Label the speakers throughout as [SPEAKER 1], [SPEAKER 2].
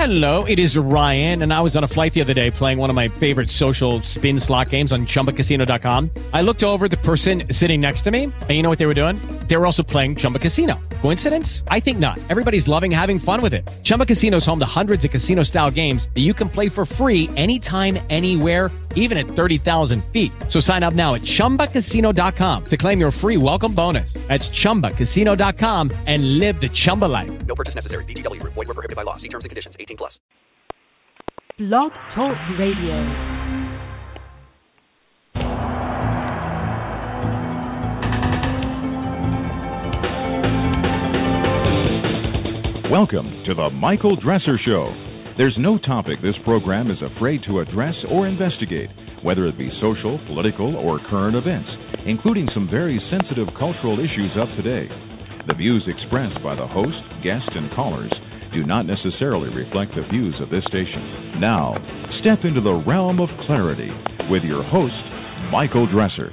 [SPEAKER 1] Hello, it is Ryan, and I was on a flight the other day playing one of my favorite social spin slot games on ChumbaCasino.com. I looked over at the person sitting next to me, and you know what they were doing? They were also playing Chumba Casino. Coincidence? I think not. Everybody's loving having fun with it. Chumba Casino is home to hundreds of casino-style games that you can play for free anytime, anywhere, even at 30,000 feet. So sign up now at ChumbaCasino.com to claim your free welcome bonus. That's ChumbaCasino.com and live the Chumba life.
[SPEAKER 2] No purchase necessary. VGW. Void where prohibited by law. See terms and conditions. 18+.
[SPEAKER 3] Blog Talk Radio.
[SPEAKER 4] Welcome to the Michael Dresser Show. There's no topic this program is afraid to address or investigate, whether it be social, political, or current events, including some very sensitive cultural issues of today. The views expressed by the host, guests, and callers do not necessarily reflect the views of this station. Now, step into the realm of clarity with your host, Michael Dresser.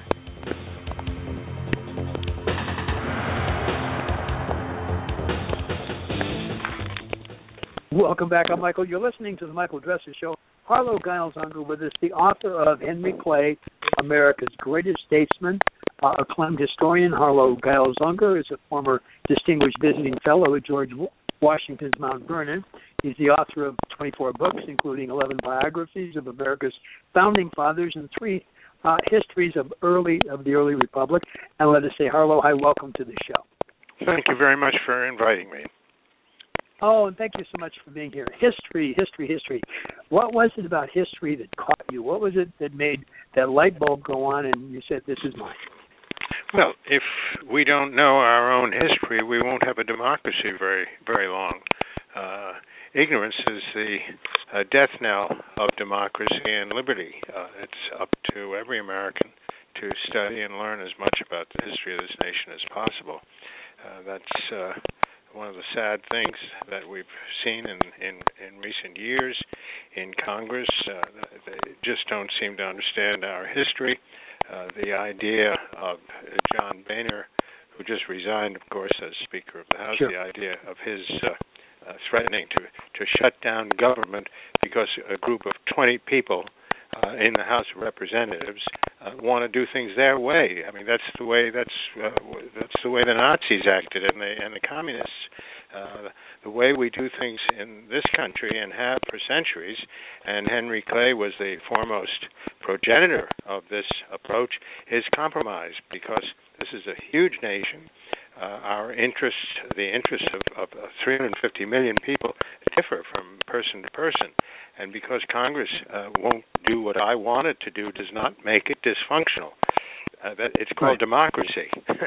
[SPEAKER 5] Welcome back. I'm Michael. You're listening to the Michael Dresser Show. Harlow Giles Unger with us, the author of Henry Clay, America's Greatest Statesman, acclaimed historian. Harlow Giles Unger is a former distinguished visiting fellow at George Washington's Mount Vernon. He's the author of 24 books, including 11 biographies of America's founding fathers and 3 histories of the early republic. And let us say, Harlow, hi, welcome to the show.
[SPEAKER 6] Thank you very much for inviting me.
[SPEAKER 5] Oh, and thank you so much for being here. History. What was it about history that caught you? What was it that made that light bulb go on and you said, this is mine?
[SPEAKER 6] Well, if we don't know our own history, we won't have a democracy very, very long. Ignorance is the death knell of democracy and liberty. It's up to every American to study and learn as much about the history of this nation as possible. That's one of the sad things that we've seen in recent years in Congress. They just don't seem to understand our history. The idea of John Boehner, who just resigned, of course, as Speaker of the House, sure. The idea of his threatening to shut down government because a group of 20 people in the House of Representatives want to do things their way. I mean, that's the way the Nazis acted and the communists. The way we do things in this country and have for centuries, and Henry Clay was the foremost progenitor of this approach, is compromised because this is a huge nation. Our interests, the interests of 350 million people, differ from person to person. And because Congress won't do what I want it to do, does not make it dysfunctional. It's called democracy.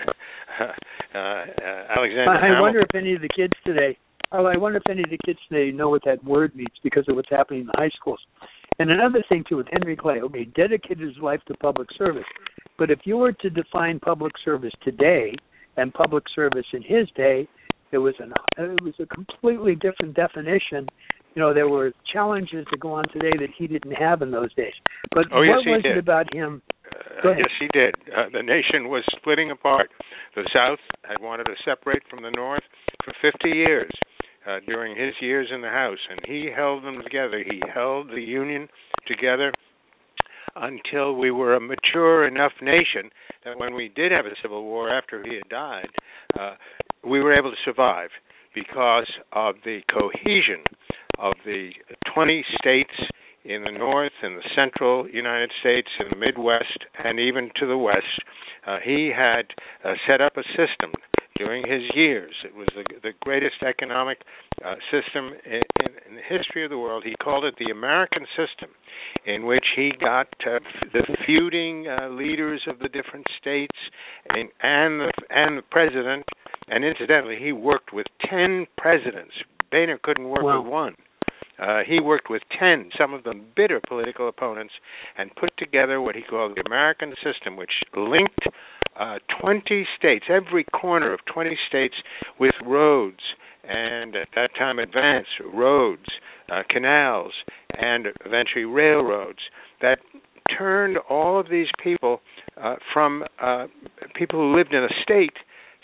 [SPEAKER 6] Alexander
[SPEAKER 5] I wonder if any of the kids today, know what that word means because of what's happening in the high schools. And another thing, too, with Henry Clay, okay, dedicated his life to public service. But if you were to define public service today and public service in his day, it was a completely different definition. You know, there were challenges that go on today that he didn't have in those days. But what was it about him?
[SPEAKER 6] Yes, he did. The nation was splitting apart. The South had wanted to separate from the North for 50 years during his years in the House, and he held them together. He held the Union together until we were a mature enough nation that when we did have a civil war after he had died, we were able to survive because of the cohesion of the 20 states in the North, in the central United States, in the Midwest, and even to the West. He had set up a system during his years. It was the greatest economic system in the history of the world. He called it the American system, in which he got the feuding leaders of the different states and the president. And incidentally, he worked with 10 presidents. Boehner couldn't work with one. He worked with 10, some of them bitter political opponents, and put together what he called the American system, which linked 20 states, every corner of 20 states, with roads, and at that time advanced roads, canals, and eventually railroads, that turned all of these people from people who lived in a state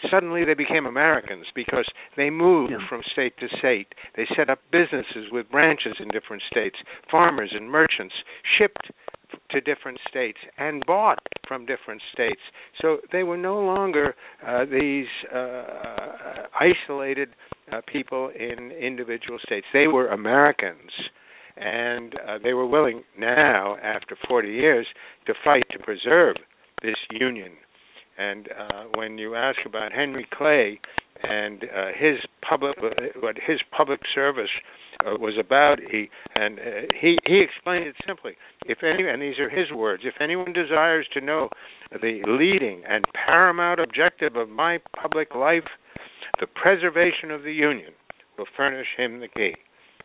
[SPEAKER 6] suddenly they became Americans because they moved from state to state. They set up businesses with branches in different states. Farmers and merchants shipped to different states and bought from different states. So they were no longer these isolated people in individual states. They were Americans. And they were willing now, after 40 years, to fight to preserve this union. And when you ask about Henry Clay and what his public service was about, he explained it simply. And these are his words: if anyone desires to know the leading and paramount objective of my public life, the preservation of the Union will furnish him the key.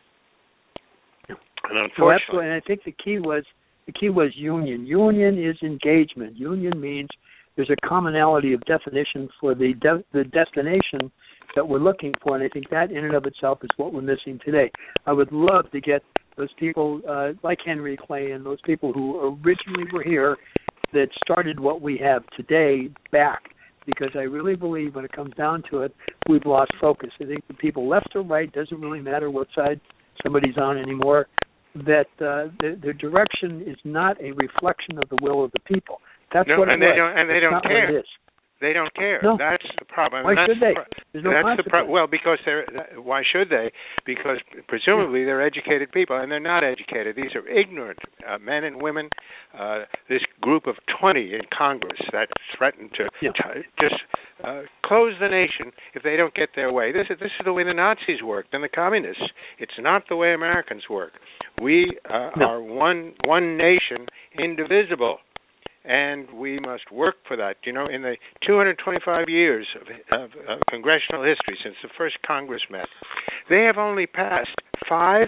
[SPEAKER 6] And unfortunately,
[SPEAKER 5] and I think the key was union. Union is engagement. Union means there's a commonality of definition for the destination that we're looking for, and I think that in and of itself is what we're missing today. I would love to get those people like Henry Clay and those people who originally were here that started what we have today back, because I really believe when it comes down to it, we've lost focus. I think the people left or right, doesn't really matter what side somebody's on anymore, that the direction is not a reflection of the will of the people. That's what it was.
[SPEAKER 6] They don't care. They don't care.
[SPEAKER 5] No.
[SPEAKER 6] That's the problem.
[SPEAKER 5] Why should they? There's no consequence.
[SPEAKER 6] Well, because why should they? Because presumably they're educated people, and they're not educated. These are ignorant men and women. This group of 20 in Congress that threaten to just close the nation if they don't get their way. This is the way the Nazis worked and the communists. It's not the way Americans work. We are one nation, indivisible. And we must work for that. You know, in the 225 years of congressional history since the first Congress met, they have only passed 5%,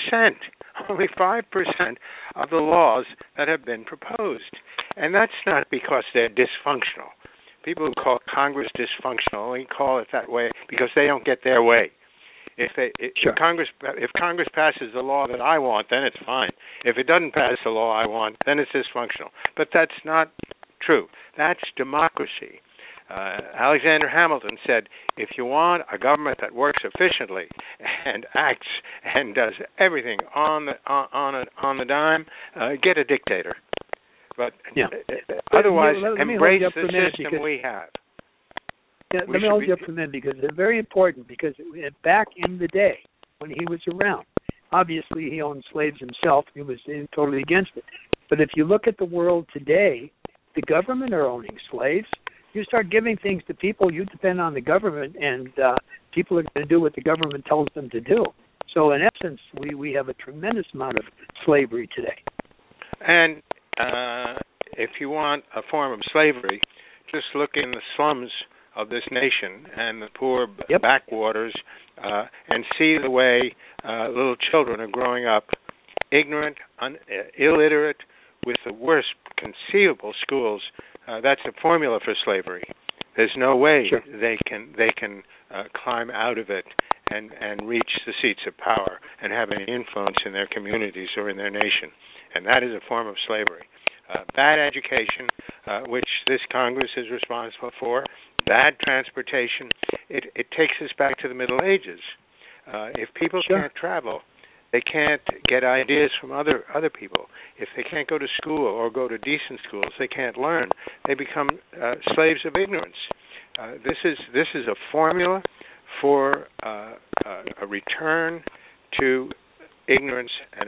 [SPEAKER 6] only 5% of the laws that have been proposed. And that's not because they're dysfunctional. People who call Congress dysfunctional only call it that way because they don't get their way. If Congress passes the law that I want, then it's fine. If it doesn't pass the law I want, then it's dysfunctional. But that's not true. That's democracy. Alexander Hamilton said, if you want a government that works efficiently and acts and does everything on the dime, get a dictator. But otherwise, embrace the system we have.
[SPEAKER 5] Yeah, let me hold you up for a minute, because it's very important, because back in the day when he was around, obviously he owned slaves himself. He was totally against it. But if you look at the world today, the government are owning slaves. You start giving things to people, you depend on the government, and people are going to do what the government tells them to do. So in essence, we have a tremendous amount of slavery today.
[SPEAKER 6] And if you want a form of slavery, just look in the slums of this nation and the poor backwaters and see the way little children are growing up ignorant, illiterate, with the worst conceivable schools. That's a formula for slavery. There's no way they can climb out of it and reach the seats of power and have any influence in their communities or in their nation. And that is a form of slavery. Bad education, which this Congress is responsible for, bad transportation. It takes us back to the Middle Ages. If people can't travel, they can't get ideas from other people. If they can't go to school or go to decent schools, they can't learn. They become slaves of ignorance. This is a formula for a return to ignorance, and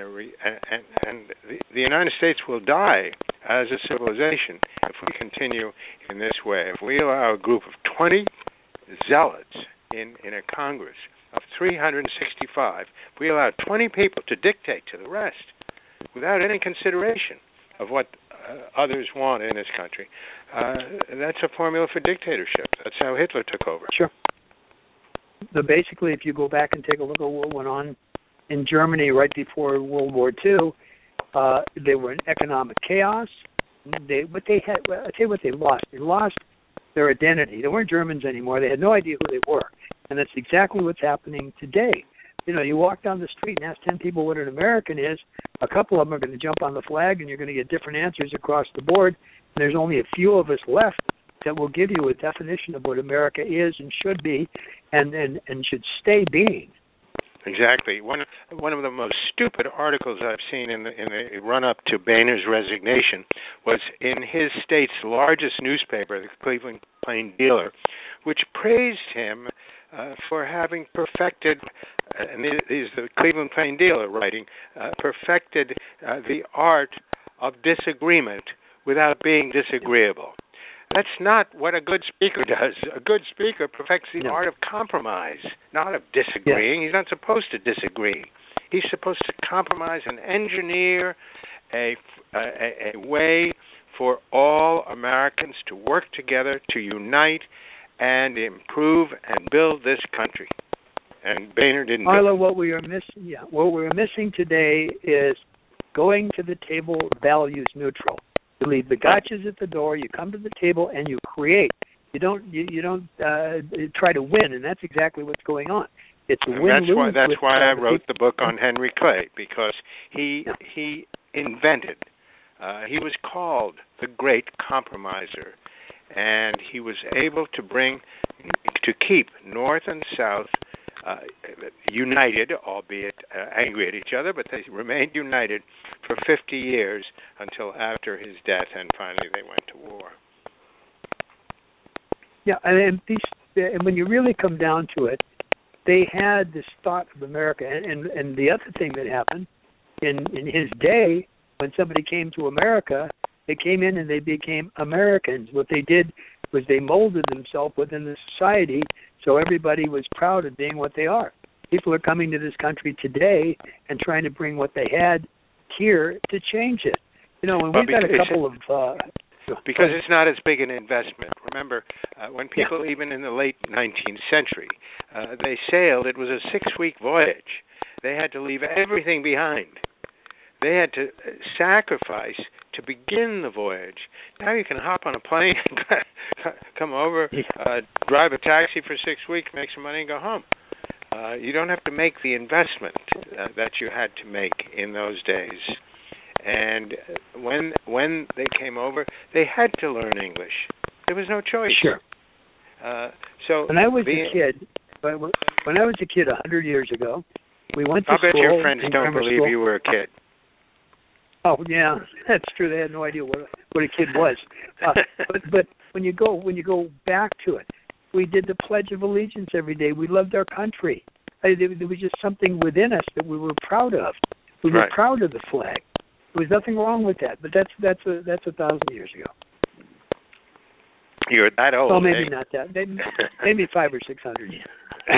[SPEAKER 6] the United States will die as a civilization if we continue in this way. If we allow a group of 20 zealots in a Congress of 365, if we allow 20 people to dictate to the rest without any consideration of what others want in this country, that's a formula for dictatorship. That's how Hitler took over.
[SPEAKER 5] Sure. So basically, if you go back and take a look at what went on in Germany right before World War II, they were in economic chaos. I'll tell you what they lost. They lost their identity. They weren't Germans anymore. They had no idea who they were. And that's exactly what's happening today. You know, you walk down the street and ask 10 people what an American is, a couple of them are going to jump on the flag, and you're going to get different answers across the board. And there's only a few of us left that will give you a definition of what America is and should be, and should stay being.
[SPEAKER 6] Exactly. One of the most stupid articles I've seen in the run-up to Boehner's resignation was in his state's largest newspaper, the Cleveland Plain Dealer, which praised him for having perfected, and this is the Cleveland Plain Dealer writing, perfected the art of disagreement without being disagreeable. That's not what a good speaker does. A good speaker perfects the art of compromise, not of disagreeing. He's not supposed to disagree. He's supposed to compromise and engineer a way for all Americans to work together, to unite, and improve and build this country. And Boehner didn't.
[SPEAKER 5] Arlo, what we are missing today is going to the table values neutral. You leave the gotchas at the door. You come to the table and you create. You don't try to win, and that's exactly what's going on. It's a win-lose.
[SPEAKER 6] That's why I wrote the book on Henry Clay, because he invented. He was called the Great Compromiser, and he was able to keep North and South united, albeit angry at each other, but they remained united for 50 years until after his death, and finally they went to war.
[SPEAKER 5] Yeah, and when you really come down to it, they had this thought of America, and the other thing that happened in his day, when somebody came to America, they came in and they became Americans. What they did was they molded themselves within the society, so everybody was proud of being what they are. People are coming to this country today and trying to bring what they had here to change it. You know, when we've got a couple of...
[SPEAKER 6] because it's not as big an investment. Remember, when people, even in the late 19th century, they sailed, it was a 6-week voyage. They had to leave everything behind. They had to sacrifice to begin the voyage. Now you can hop on a plane, come over, drive a taxi for 6 weeks, make some money, and go home. You don't have to make the investment that you had to make in those days. And when they came over, they had to learn English. There was no choice.
[SPEAKER 5] Sure.
[SPEAKER 6] So
[SPEAKER 5] when I was a kid, 100 years ago, we went to school.
[SPEAKER 6] I bet your friends don't believe you were a kid.
[SPEAKER 5] Oh yeah, that's true. They had no idea what a kid was. But when you go back to it, we did the Pledge of Allegiance every day. We loved our country. There was just something within us that we were proud of. We were proud of the flag. There was nothing wrong with that. But that's 1,000 years ago.
[SPEAKER 6] You're that old.
[SPEAKER 5] Well, maybe not that. Maybe 500 or 600 years.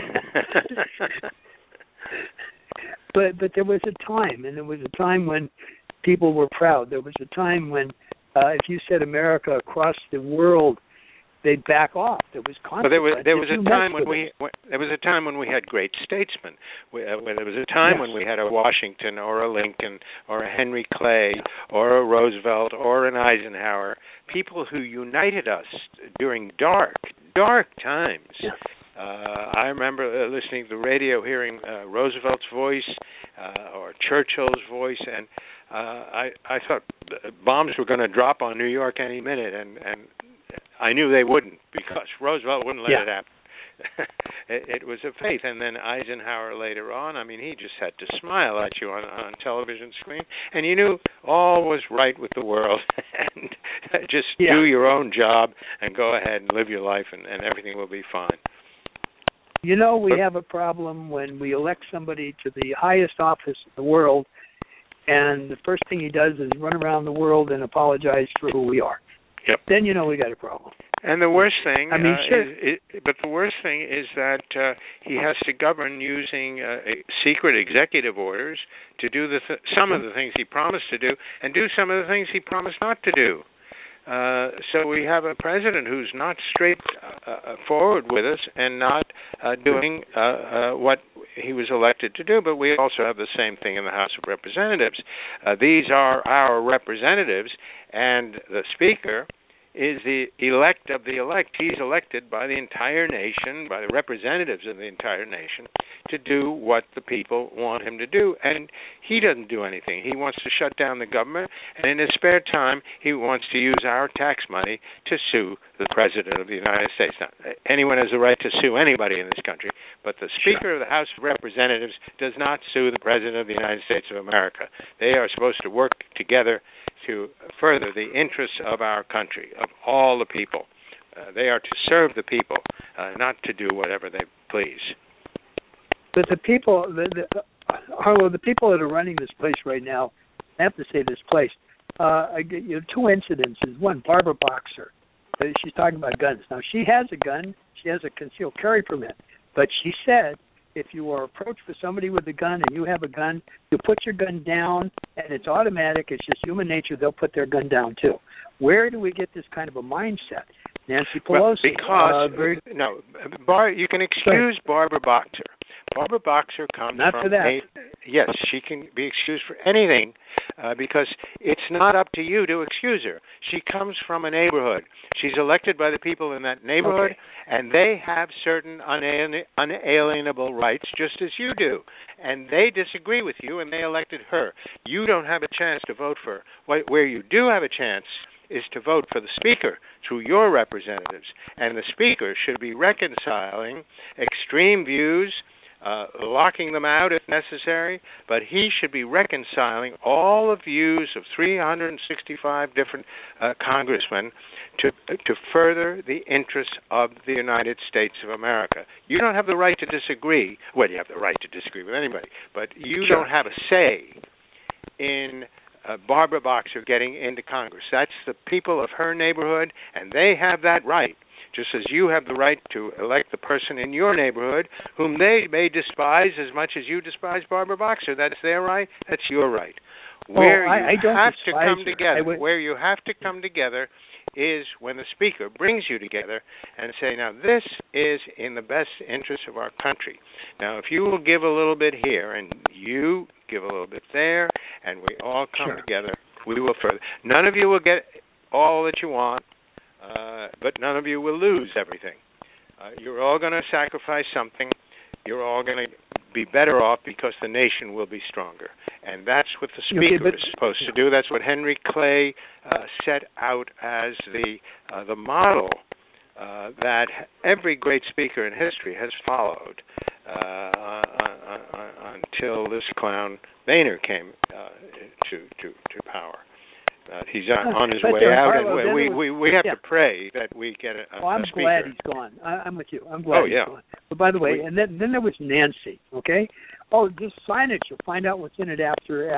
[SPEAKER 5] But there was a time, and there was a time when people were proud. There was a time when, if you said America across the world, they'd back off. There was conflict.
[SPEAKER 6] But there was a time when we had great statesmen. There was a time when we had a Washington or a Lincoln or a Henry Clay or a Roosevelt or an Eisenhower, people who united us during dark times. Yeah. I remember listening to the radio, hearing Roosevelt's voice or Churchill's voice, and I thought bombs were going to drop on New York any minute, and I knew they wouldn't, because Roosevelt wouldn't let it happen. It was a faith. And then Eisenhower later on, I mean, he just had to smile at you on television screen, and you knew all was right with the world, and just do your own job and go ahead and live your life, and everything will be fine.
[SPEAKER 5] You know, we have a problem when we elect somebody to the highest office in the world, and the first thing he does is run around the world and apologize for who we are.
[SPEAKER 6] Yep.
[SPEAKER 5] Then you know we got a problem.
[SPEAKER 6] And the worst thing,
[SPEAKER 5] sure.
[SPEAKER 6] The worst thing is that he has to govern using secret executive orders to do some of the things he promised to do, and do some of the things he promised not to do. So we have a president who's not straight forward with us and not doing what he was elected to do. But we also have the same thing in the House of Representatives. These are our representatives, and the Speaker is the elect of the elect. He's elected by the entire nation, by the representatives of the entire nation, to do what the people want him to do. And he doesn't do anything. He wants to shut down the government, and in his spare time, he wants to use our tax money to sue the President of the United States. Now, anyone has the right to sue anybody in this country, but the Speaker of the House of Representatives does not sue the President of the United States of America. They are supposed to work together to further the interests of our country, of all the people. They are to serve the people, not to do whatever they please.
[SPEAKER 5] But the people, Harlow, the people that are running this place right now, I have to say this place, two incidences. One, Barbara Boxer. She's talking about guns. Now, she has a gun. She has a concealed carry permit. But she said if you are approached with somebody with a gun and you have a gun, you put your gun down, and it's automatic. It's just human nature. They'll put their gun down, too. Where do we get this kind of a mindset? Nancy Pelosi.
[SPEAKER 6] Well, because, you can excuse Barbara Boxer. Barbara Boxer comes
[SPEAKER 5] not
[SPEAKER 6] from
[SPEAKER 5] for that.
[SPEAKER 6] Yes, she can be excused for anything because it's not up to you to excuse her. She comes from a neighborhood. She's elected by the people in that neighborhood, and they have certain unalienable rights just as you do. And they disagree with you, and they elected her. You don't have a chance to vote for her. Where you do have a chance is to vote for the Speaker through your representatives. And the Speaker should be reconciling extreme views, locking them out if necessary, but he should be reconciling all the views of 365 different congressmen to further the interests of the United States of America. You don't have the right to disagree. Well, you have the right to disagree with anybody, but you don't have a say in Barbara Boxer getting into Congress. That's the people of her neighborhood, and they have that right. Just as you have the right to elect the person in your neighborhood whom they may despise as much as you despise Barbara Boxer. That's their right. That's your right. Where you have to come together is when the Speaker brings you together and say, now this is in the best interest of our country. Now, if you will give a little bit here and you give a little bit there and we all come together, we will further. None of you will get all that you want. But none of you will lose everything. You're all going to sacrifice something. You're all going to be better off because the nation will be stronger. And that's what the Speaker is supposed to do. That's what Henry Clay set out as the model that every great speaker in history has followed until this clown Boehner came to power. He's on his way out, and we have to pray that we get a
[SPEAKER 5] I'm
[SPEAKER 6] speaker.
[SPEAKER 5] glad he's gone. I'm with you. I'm glad he's gone. But by the way, and then there was Nancy. Okay. Oh, just sign it. You'll find out what's in it after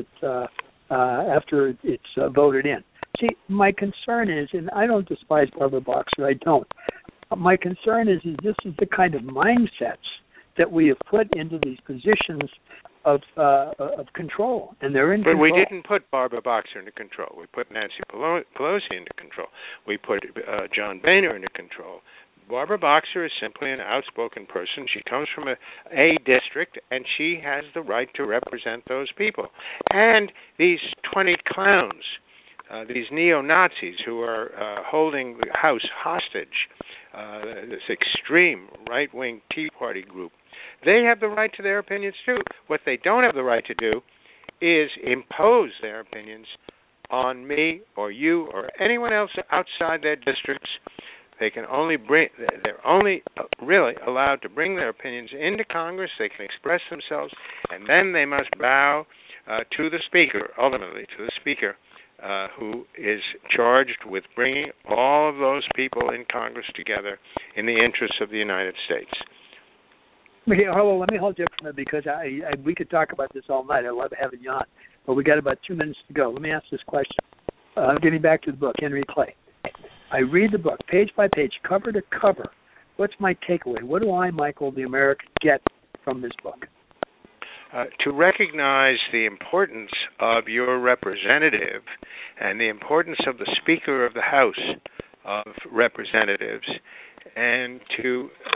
[SPEAKER 5] it's voted in. See, my concern is, and I don't despise Barbara Boxer. I don't. My concern is this is the kind of mindsets that we have put into these positions of control, and they're in control.
[SPEAKER 6] But we didn't put Barbara Boxer into control. We put Nancy Pelosi into control. We put John Boehner into control. Barbara Boxer is simply an outspoken person. She comes from a district, and she has the right to represent those people. And these 20 clowns, these neo-Nazis who are holding the House hostage, this extreme right-wing Tea Party group, they have the right to their opinions too. What they don't have the right to do is impose their opinions on me or you or anyone else outside their districts. They're only really allowed to bring their opinions into Congress. They can express themselves, and then they must bow to the Speaker, ultimately to the Speaker, who is charged with bringing all of those people in Congress together in the interests of the United States.
[SPEAKER 5] Okay, Harlow, let me hold you up from it because we could talk about this all night. I love having you on, but we got about 2 minutes to go. Let me ask this question. Getting back to the book, Henry Clay. I read the book page by page, cover to cover. What's my takeaway? What do I, Michael, the American, get from this book?
[SPEAKER 6] To recognize the importance of your representative and the importance of the Speaker of the House of Representatives, and to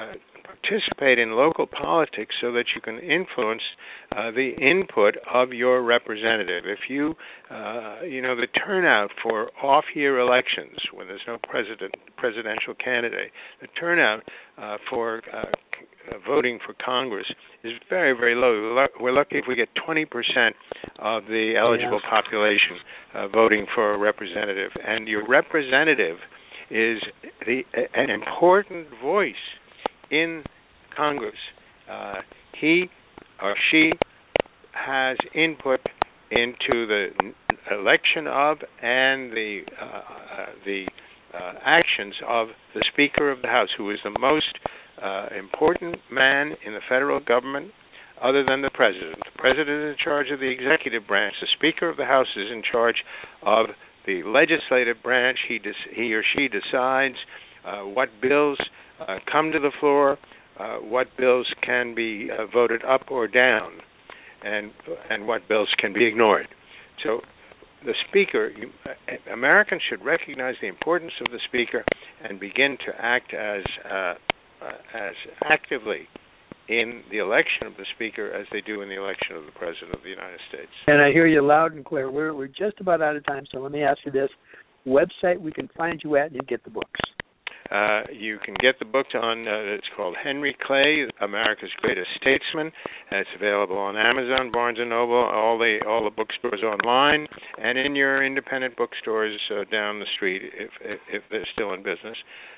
[SPEAKER 6] participate in local politics so that you can influence the input of your representative. If you, the turnout for off-year elections when there's no presidential candidate, the turnout for voting for Congress is very, very low. We're lucky if we get 20% of the eligible population voting for a representative, and your representative is an important voice in Congress. He or she has input into the election of and the actions of the Speaker of the House, who is the most important man in the federal government other than the President. The President is in charge of the executive branch. The Speaker of the House is in charge of the legislative branch. He or she decides what bills come to the floor, what bills can be voted up or down, and what bills can be ignored. So the Speaker, Americans should recognize the importance of the Speaker and begin to act as actively in the election of the Speaker as they do in the election of the President of the United States.
[SPEAKER 5] And I hear you loud and clear. We're just about out of time, so let me ask you this. Website we can find you at and get the books.
[SPEAKER 6] You can get the book on, it's called Henry Clay, America's Greatest Statesman. It's available on Amazon, Barnes & Noble, all the bookstores online, and in your independent bookstores down the street if they're still in business.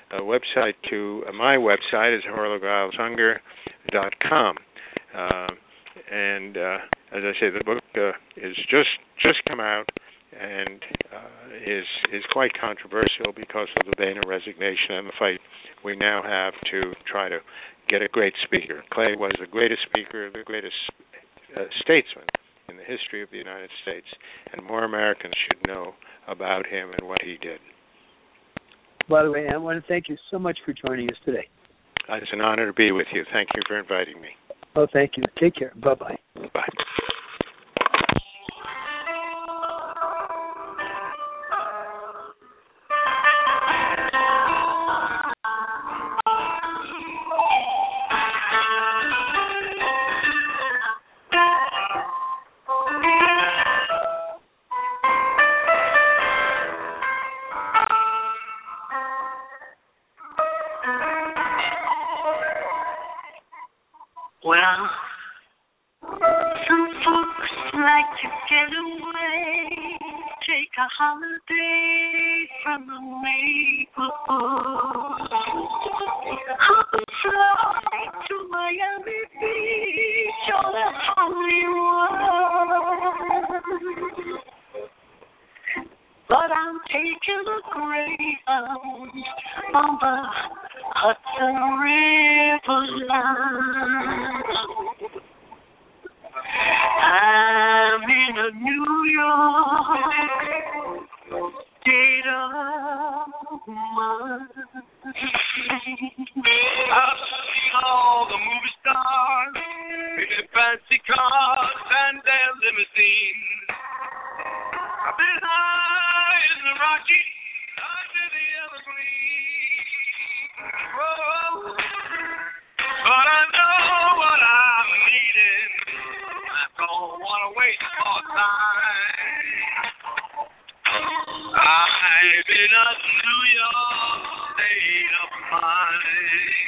[SPEAKER 6] My website is harlowgilesunger.com. And as I say, the book is just come out and is quite controversial because of the Boehner resignation and the fight we now have to try to get a great speaker. Clay was the greatest speaker, the greatest statesman in the history of the United States, and more Americans should know about him and what he did.
[SPEAKER 5] By the way, I want to thank you so much for joining us today.
[SPEAKER 6] It's an honor to be with you. Thank you for inviting me.
[SPEAKER 5] Oh, thank you. Take care. Bye-bye.
[SPEAKER 6] Bye.
[SPEAKER 7] Well, some folks like to get away, take a holiday from the neighborhood. I'll fly to Miami Beach or Hollywood, but I'm taking a Greyhound on the Hudson River line. I'm in a New York state of mind. I've seen all the movie stars in fancy cars and their limousines. I've been high in the Rockies, under the Everglades. Oh, but I know what I'm needing. I don't want to waste more time. I've been a New York state of mind.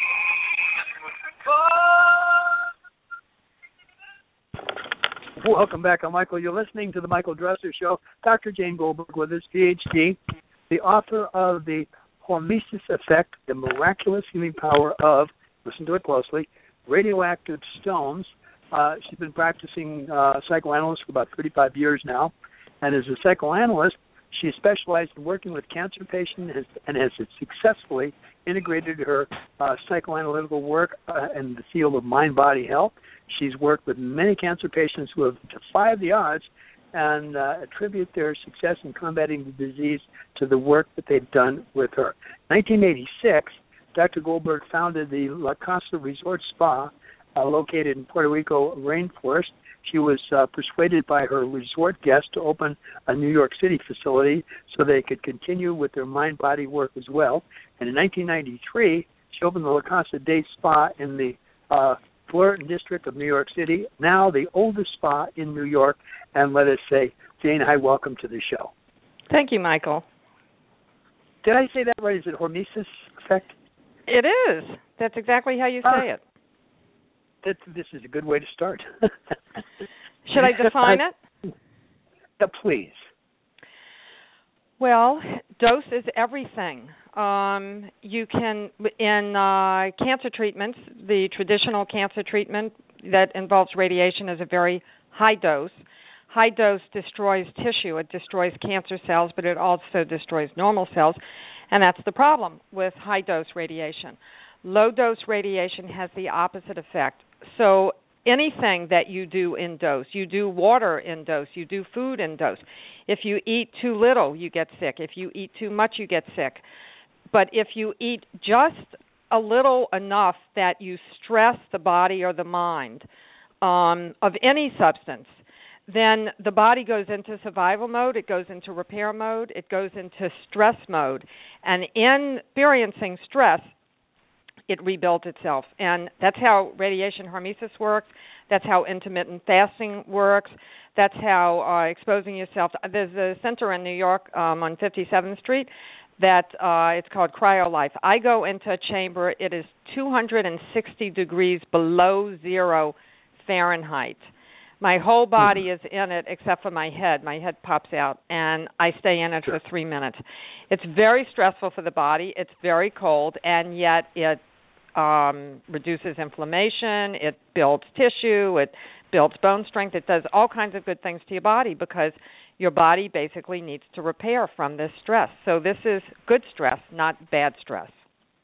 [SPEAKER 5] Welcome back. I'm Michael. You're listening to The Michael Dresser Show. Dr. Jane Goldberg with us, PhD, the author of The Hormesis Effect, The Miraculous Healing Power of, listen to it closely, Radioactive Stones. She's been practicing psychoanalyst for about 35 years now. And as a psychoanalyst, she specialized in working with cancer patients and has successfully integrated her psychoanalytical work in the field of mind-body health. She's worked with many cancer patients who have defied the odds and attribute their success in combating the disease to the work that they've done with her. In 1986, Dr. Goldberg founded the La Casa Resort Spa located in Puerto Rico rainforest. She was persuaded by her resort guests to open a New York City facility so they could continue with their mind-body work as well. And in 1993, She opened the La Casa Day Spa in the Fullerton district of New York City, now the oldest spa in New York. And let us say, Jane, hi, welcome to the show.
[SPEAKER 8] Thank you, Michael.
[SPEAKER 5] Did I say that right? Is it hormesis effect?
[SPEAKER 8] It is. That's exactly how you say it.
[SPEAKER 5] This is a good way to start.
[SPEAKER 8] Should I define it?
[SPEAKER 5] Please.
[SPEAKER 8] Well, dose is everything. You can, in cancer treatments, the traditional cancer treatment that involves radiation is a very high dose. High dose destroys tissue. It destroys cancer cells, but it also destroys normal cells, and that's the problem with high-dose radiation. Low-dose radiation has the opposite effect. So anything that you do in dose, you do water in dose, you do food in dose. If you eat too little, you get sick. If you eat too much, you get sick. But if you eat just a little enough that you stress the body or the mind of any substance, then the body goes into survival mode, it goes into repair mode, it goes into stress mode. And in experiencing stress, it rebuilds itself. And that's how radiation hormesis works. That's how intermittent fasting works. That's how exposing yourself. There's a center in New York on 57th Street that it's called CryoLife. I go into a chamber. It is 260 degrees below 0 Fahrenheit. My whole body is in it except for my head. My head pops out, and I stay in it for 3 minutes. It's very stressful for the body. It's very cold, and yet it reduces inflammation. It builds tissue. It builds bone strength. It does all kinds of good things to your body because your body basically needs to repair from this stress. So this is good stress, not bad stress.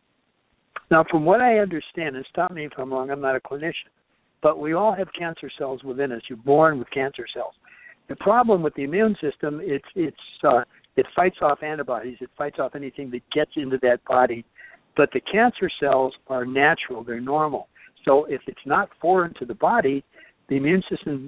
[SPEAKER 5] Now, from what I understand, and stop me if I'm wrong, I'm not a clinician, but we all have cancer cells within us. You're born with cancer cells. The problem with the immune system, it fights off antibodies. It fights off anything that gets into that body. But the cancer cells are natural. They're normal. So if it's not foreign to the body, the immune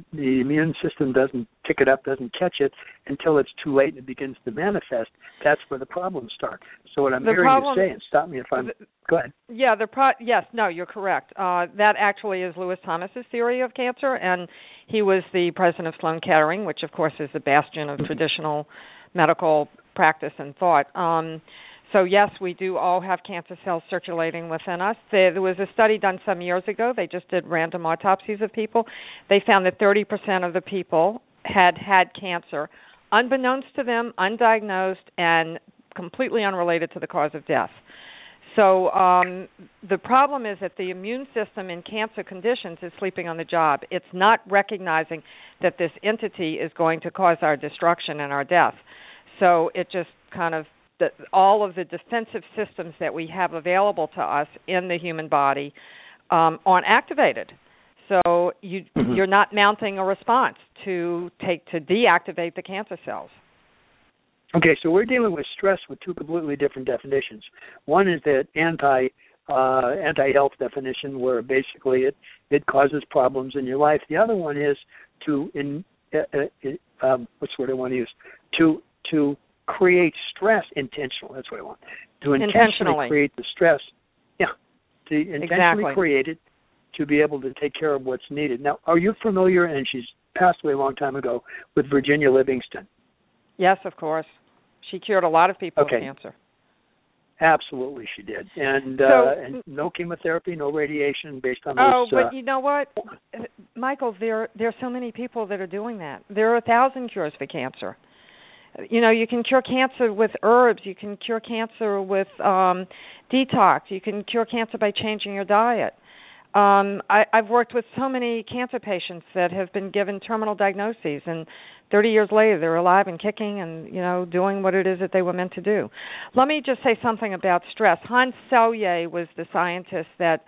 [SPEAKER 5] system doesn't pick it up, doesn't catch it until it's too late and it begins to manifest. That's where the problems start. So what I'm hearing you say, and stop me if I'm... Go ahead.
[SPEAKER 8] Yeah, yes, no, you're correct. That actually is Lewis Thomas's theory of cancer, and he was the president of Sloan Kettering, which, of course, is the bastion of traditional medical practice and thought. So, yes, we do all have cancer cells circulating within us. There was a study done some years ago. They just did random autopsies of people. They found that 30% of the people had cancer, unbeknownst to them, undiagnosed, and completely unrelated to the cause of death. So the problem is that the immune system in cancer conditions is sleeping on the job. It's not recognizing that this entity is going to cause our destruction and our death. So it just kind of, all of the defensive systems that we have available to us in the human body aren't activated. So you're not mounting a response to deactivate the cancer cells.
[SPEAKER 5] Okay, so we're dealing with stress with two completely different definitions. One is that anti-health definition, where basically it causes problems in your life. The other one is what's the word I want to use? To create stress intentionally. That's what I want. To intentionally create the stress. Yeah, to intentionally create it to be able to take care of what's needed. Now, are you familiar, and she's passed away a long time ago, with Virginia Livingston?
[SPEAKER 8] Yes, of course. She cured a lot of people with cancer.
[SPEAKER 5] Absolutely, she did. And no chemotherapy, no radiation based on those.
[SPEAKER 8] Oh, but you know what, Michael, there are so many people that are doing that. There are 1,000 cures for cancer. You know, you can cure cancer with herbs. You can cure cancer with detox. You can cure cancer by changing your diet. I've worked with so many cancer patients that have been given terminal diagnoses, and 30 years later they're alive and kicking and, you know, doing what it is that they were meant to do. Let me just say something about stress. Hans Selye was the scientist that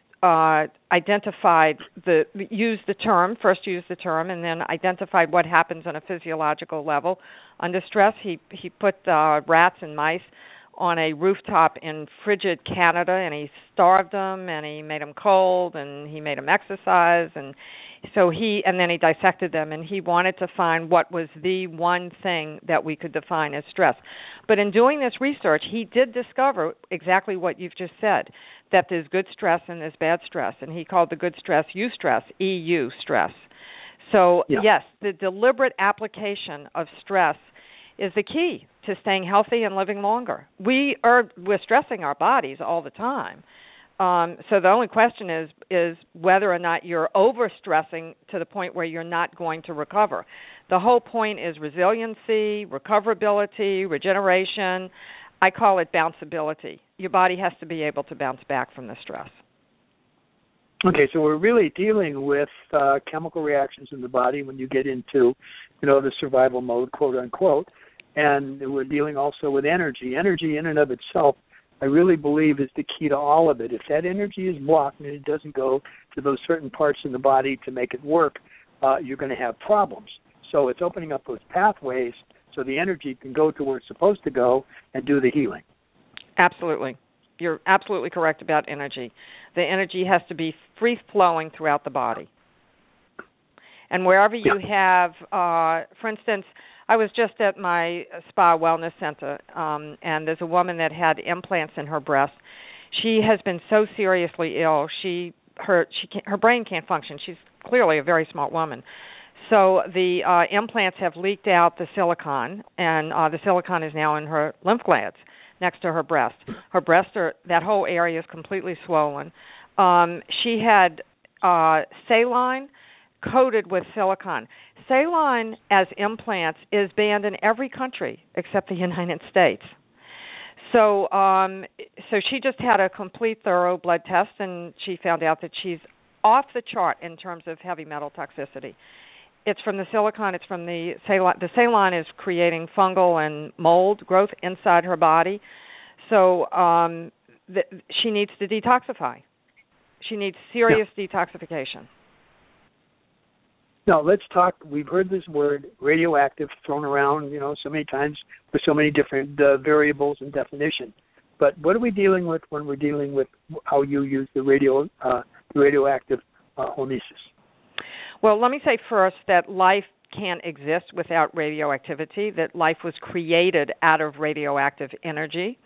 [SPEAKER 8] used the term, and then identified what happens on a physiological level under stress. He put rats and mice on a rooftop in frigid Canada, and he starved them, and he made them cold, and he made them exercise, and then he dissected them, and he wanted to find what was the one thing that we could define as stress. But in doing this research, he did discover exactly what you've just said, that there's good stress and there's bad stress, and he called the good stress eustress, EU stress. So, yes, the deliberate application of stress is the key to staying healthy and living longer. We're stressing our bodies all the time. So the only question is whether or not you're overstressing to the point where you're not going to recover. The whole point is resiliency, recoverability, regeneration. I call it bounceability. Your body has to be able to bounce back from the stress.
[SPEAKER 5] Okay, so we're really dealing with chemical reactions in the body when you get into, the survival mode, quote unquote, and we're dealing also with energy. Energy in and of itself, I really believe, is the key to all of it. If that energy is blocked and it doesn't go to those certain parts in the body to make it work, you're going to have problems. So it's opening up those pathways so the energy can go to where it's supposed to go and do the healing.
[SPEAKER 8] Absolutely. You're absolutely correct about energy. The energy has to be free-flowing throughout the body. And wherever you have, for instance, I was just at my spa wellness center, and there's a woman that had implants in her breast. She has been so seriously ill. Her brain can't function. She's clearly a very smart woman. So the implants have leaked out the silicone, and the silicone is now in her lymph glands next to her breast. Her breast, that whole area is completely swollen. She had saline coated with silicone. Saline as implants is banned in every country except the United States. So she just had a complete thorough blood test, and she found out that she's off the chart in terms of heavy metal toxicity. It's from the silicone. It's from the saline. The saline is creating fungal and mold growth inside her body. So she needs to detoxify. She needs serious detoxification.
[SPEAKER 5] Now, let's talk. We've heard this word radioactive thrown around, so many times with so many different variables and definition. But what are we dealing with when we're dealing with how you use the radioactive hormesis?
[SPEAKER 8] Well, let me say first that life can't exist without radioactivity, that life was created out of radioactive energy.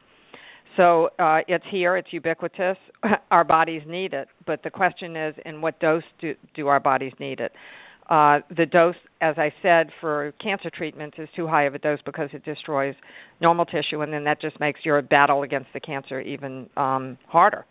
[SPEAKER 8] So it's here, it's ubiquitous. Our bodies need it. But the question is, in what dose do our bodies need it? The dose, as I said, for cancer treatment is too high of a dose because it destroys normal tissue, and then that just makes your battle against the cancer even harder.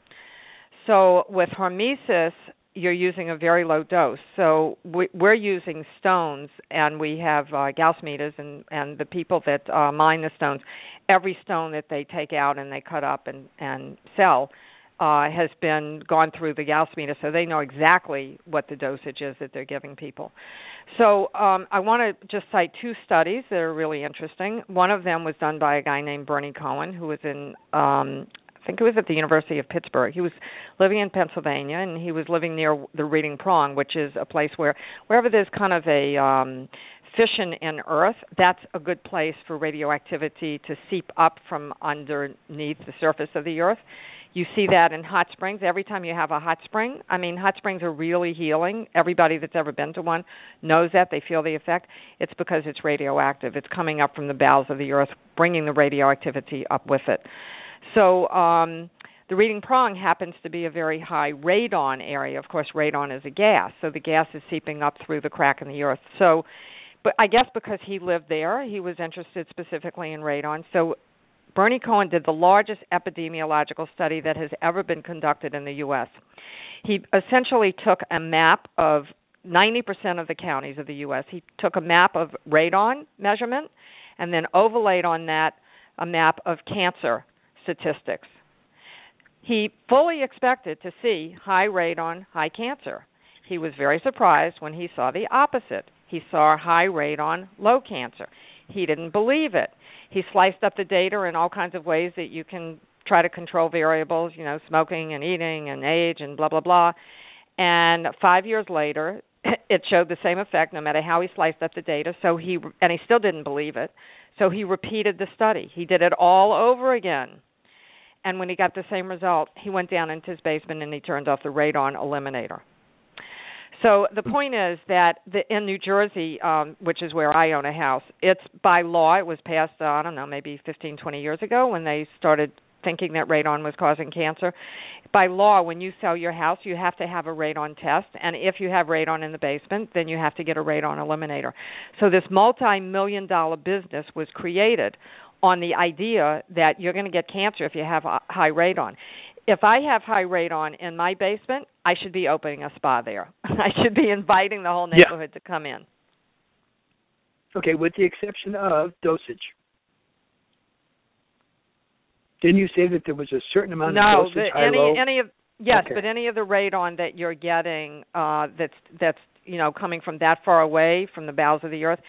[SPEAKER 8] So with hormesis, you're using a very low dose. So we're using stones, and we have Gauss meters, and the people that mine the stones, every stone that they take out and they cut up and sell has been gone through the Gauss meter, so they know exactly what the dosage is that they're giving people. So I want to just cite two studies that are really interesting. One of them was done by a guy named Bernie Cohen, who was in I think it was at the University of Pittsburgh. He was living in Pennsylvania, and he was living near the Reading Prong, which is a place wherever there's kind of a fission in earth, that's a good place for radioactivity to seep up from underneath the surface of the earth. You see that in hot springs. Every time you have a hot spring, hot springs are really healing. Everybody that's ever been to one knows that. They feel the effect. It's because it's radioactive. It's coming up from the bowels of the earth, bringing the radioactivity up with it. So the Reading Prong happens to be a very high radon area. Of course, radon is a gas, so the gas is seeping up through the crack in the earth. So, but I guess because he lived there, he was interested specifically in radon. So Bernie Cohen did the largest epidemiological study that has ever been conducted in the U.S. He essentially took a map of 90% of the counties of the U.S. He took a map of radon measurement and then overlaid on that a map of cancer statistics. He fully expected to see high radon, high cancer. He was very surprised when he saw the opposite. He saw high radon, low cancer. He didn't believe it. He sliced up the data in all kinds of ways that you can try to control variables, smoking and eating and age and blah, blah, blah. And 5 years later, it showed the same effect no matter how he sliced up the data. And he still didn't believe it. So he repeated the study. He did it all over again. And when he got the same result, he went down into his basement and he turned off the radon eliminator. So the point is that in New Jersey, which is where I own a house, it's by law, it was passed, maybe 15, 20 years ago when they started thinking that radon was causing cancer. By law, when you sell your house, you have to have a radon test, and if you have radon in the basement, then you have to get a radon eliminator. So this multi-million-dollar business was created on the idea that you're going to get cancer if you have high radon. If I have high radon in my basement, I should be opening a spa there. I should be inviting the whole neighborhood to come in.
[SPEAKER 5] Okay, with the exception of dosage. Didn't you say that there was a certain amount of dosage?
[SPEAKER 8] But any of the radon that you're getting that's coming from that far away from the bowels of the earth,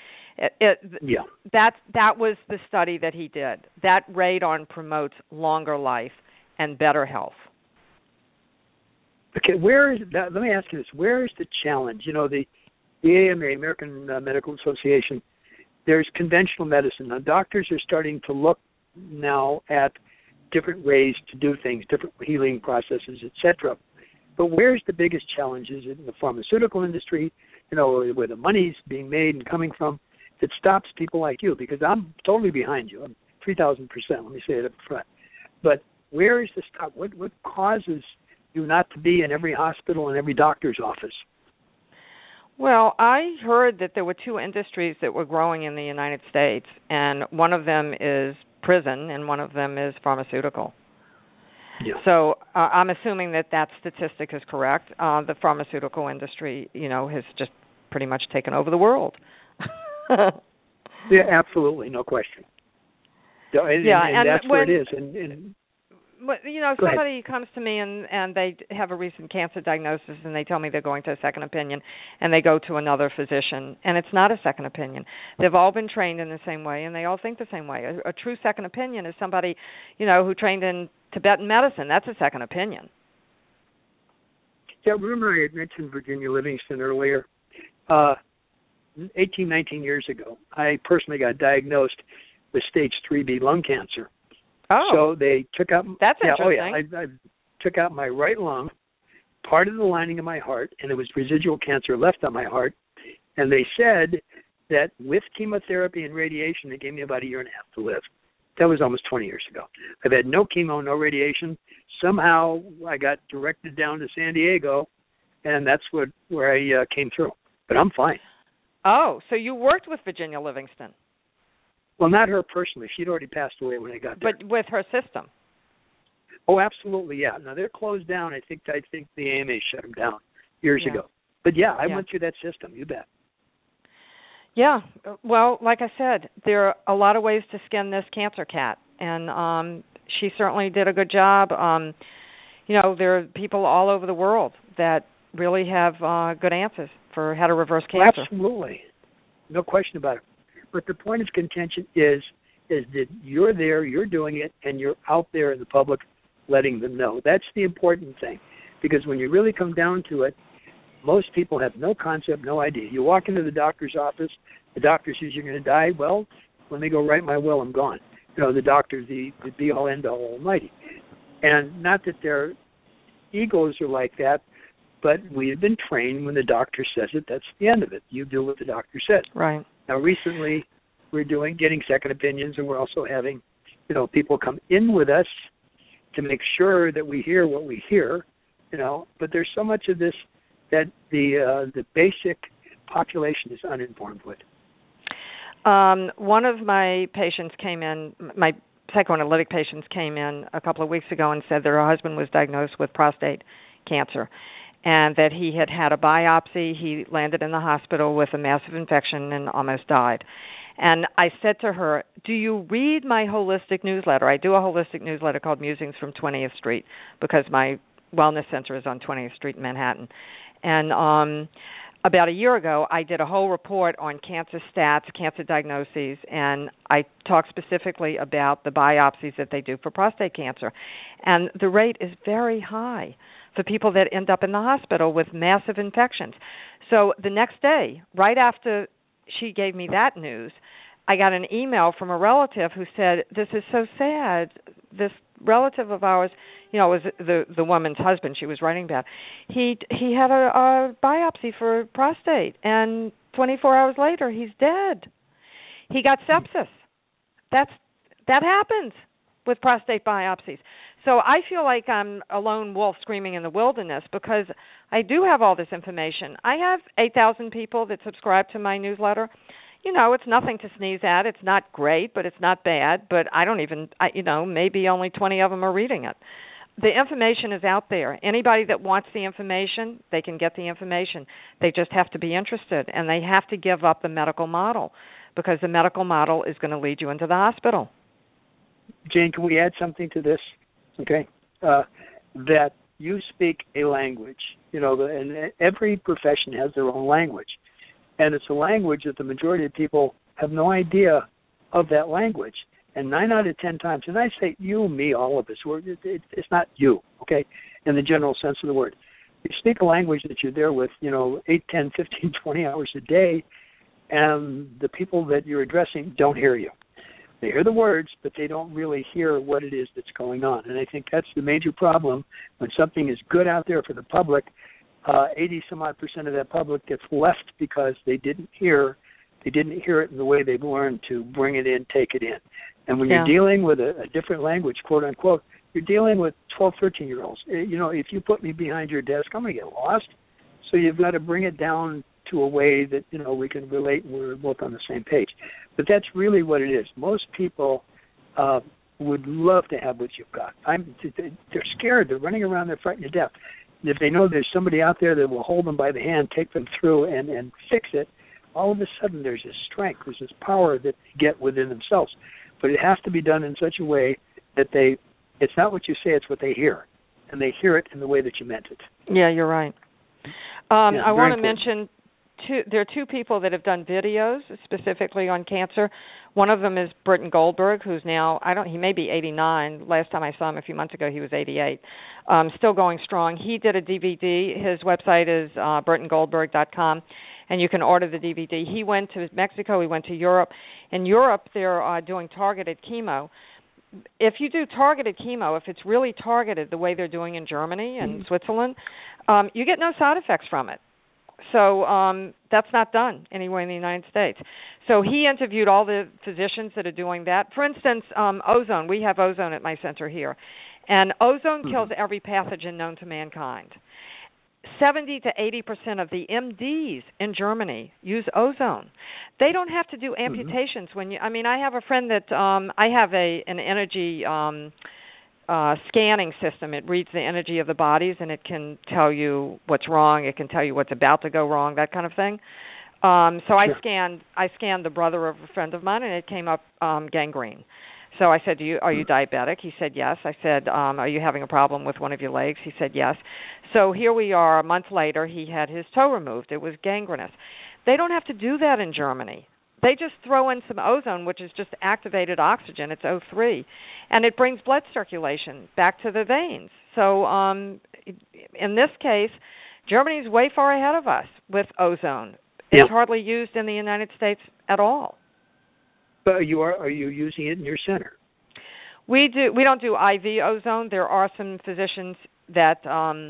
[SPEAKER 8] that was the study that he did. That radon promotes longer life and better health.
[SPEAKER 5] Okay, let me ask you this. Where is the challenge? The AMA, American Medical Association, there's conventional medicine. Now, doctors are starting to look now at different ways to do things, different healing processes, etc. But where's the biggest challenge? Is it in the pharmaceutical industry, where the money's being made and coming from, that stops people like you? Because I'm totally behind you. I'm 3,000%, let me say it up front. But where is the stop? What causes you not to be in every hospital and every doctor's office?
[SPEAKER 8] Well, I heard that there were two industries that were growing in the United States, and one of them is prison and one of them is pharmaceutical. Yeah. So I'm assuming that statistic is correct. The pharmaceutical industry, has just pretty much taken over the world.
[SPEAKER 5] Yeah, absolutely, no question. And that's where it is.
[SPEAKER 8] But, somebody comes to me and they have a recent cancer diagnosis and they tell me they're going to a second opinion and they go to another physician, and it's not a second opinion. They've all been trained in the same way and they all think the same way. A true second opinion is somebody, who trained in Tibetan medicine. That's a second opinion.
[SPEAKER 5] Yeah, remember I had mentioned Virginia Livingston earlier. 18, 19 years ago, I personally got diagnosed with stage 3B lung cancer.
[SPEAKER 8] Oh,
[SPEAKER 5] so they took out.
[SPEAKER 8] That's interesting.
[SPEAKER 5] I took out my right lung, part of the lining of my heart, and there was residual cancer left on my heart. And they said that with chemotherapy and radiation, they gave me about a year and a half to live. That was almost 20 years ago. I've had no chemo, no radiation. Somehow I got directed down to San Diego, and that's where I came through. But I'm fine.
[SPEAKER 8] Oh, so you worked with Virginia Livingston?
[SPEAKER 5] Well, not her personally. She'd already passed away when I got there.
[SPEAKER 8] But with her system?
[SPEAKER 5] Oh, absolutely, yeah. Now, they're closed down. I think the AMA shut them down years ago. But, yeah, I went through that system. You bet.
[SPEAKER 8] Yeah. Well, like I said, there are a lot of ways to skin this cancer cat. And she certainly did a good job. There are people all over the world that really have good answers for how to reverse cancer.
[SPEAKER 5] Well, absolutely. No question about it. But the point of contention is that you're there, you're doing it, and you're out there in the public letting them know. That's the important thing. Because when you really come down to it, most people have no concept, no idea. You walk into the doctor's office, the doctor says you're going to die. Well, when they go write my will, I'm gone. The doctor's the be-all, end-all, almighty. And not that their egos are like that, but we've been trained when the doctor says it, that's the end of it. You do what the doctor says.
[SPEAKER 8] Right.
[SPEAKER 5] Now, recently, we're getting second opinions, and we're also having, people come in with us to make sure that we hear what we hear, But there's so much of this that the basic population is uninformed with.
[SPEAKER 8] One of my patients came in, my psychoanalytic patients came in a couple of weeks ago and said that her husband was diagnosed with prostate cancer, and that he had had a biopsy. He landed in the hospital with a massive infection and almost died. And I said to her, do you read my holistic newsletter? I do a holistic newsletter called Musings from 20th Street because my wellness center is on 20th Street in Manhattan. And about a year ago, I did a whole report on cancer stats, cancer diagnoses, and I talked specifically about the biopsies that they do for prostate cancer. And the rate is very high for people that end up in the hospital with massive infections. So the next day, right after she gave me that news, I got an email from a relative who said, this is so sad. This relative of ours, it was the woman's husband she was writing about. He had a biopsy for prostate, and 24 hours later, he's dead. He got sepsis. That happens with prostate biopsies. So I feel like I'm a lone wolf screaming in the wilderness because I do have all this information. I have 8,000 people that subscribe to my newsletter. You know, it's nothing to sneeze at. It's not great, but it's not bad. But maybe only 20 of them are reading it. The information is out there. Anybody that wants the information, they can get the information. They just have to be interested, and they have to give up the medical model because the medical model is going to lead you into the hospital.
[SPEAKER 5] Jane, can we add something to this? Okay. That you speak a language, and every profession has their own language. And it's a language that the majority of people have no idea of that language. And 9 out of 10 times, and I say you, me, all of us, it's not you, okay, in the general sense of the word. You speak a language that you're there with, 8, 10, 15, 20 hours a day, and the people that you're addressing don't hear you. They hear the words, but they don't really hear what it is that's going on. And I think that's the major problem. When something is good out there for the public, 80-some-odd% of that public gets left because they didn't hear it in the way they've learned to bring it in, take it in. And when you're dealing with a different language, quote unquote, you're dealing with 12, 13-year-olds. If you put me behind your desk, I'm going to get lost. So you've got to bring it down to a way that, we can relate and we're both on the same page. But that's really what it is. Most people would love to have what you've got. They're scared. They're running around. They're frightened to death. And if they know there's somebody out there that will hold them by the hand, take them through, and fix it, all of a sudden there's this strength, there's this power that they get within themselves. But it has to be done in such a way that it's not what you say, it's what they hear. And they hear it in the way that you meant it.
[SPEAKER 8] Yeah, you're right. I want to mention there are two people that have done videos specifically on cancer. One of them is Britton Goldberg, who's now, he may be 89. Last time I saw him a few months ago, he was 88. Still going strong. He did a DVD. His website is BrittonGoldberg.com, and you can order the DVD. He went to Mexico. He went to Europe. In Europe, they're doing targeted chemo. If you do targeted chemo, if it's really targeted the way they're doing in Germany and Switzerland, you get no side effects from it. So that's not done anywhere in the United States. So he interviewed all the physicians that are doing that. For instance, ozone. We have ozone at my center here. And ozone kills every pathogen known to mankind. 70 to 80% of the MDs in Germany use ozone. They don't have to do amputations I have a friend that I have an energy scanning system. It reads the energy of the bodies, and it can tell you what's wrong. It can tell you what's about to go wrong, that kind of thing. So I scanned the brother of a friend of mine, and it came up gangrene. So I said, are you diabetic? He said, yes. I said, are you having a problem with one of your legs? He said, yes. So here we are, a month later, he had his toe removed. It was gangrenous. They don't have to do that in Germany. They just throw in some ozone, which is just activated oxygen. It's O3. And it brings blood circulation back to the veins. So in this case, Germany's way far ahead of us with ozone. It's hardly used in the United States at all.
[SPEAKER 5] But are you using it in your center?
[SPEAKER 8] We do. We don't do IV ozone. There are some physicians that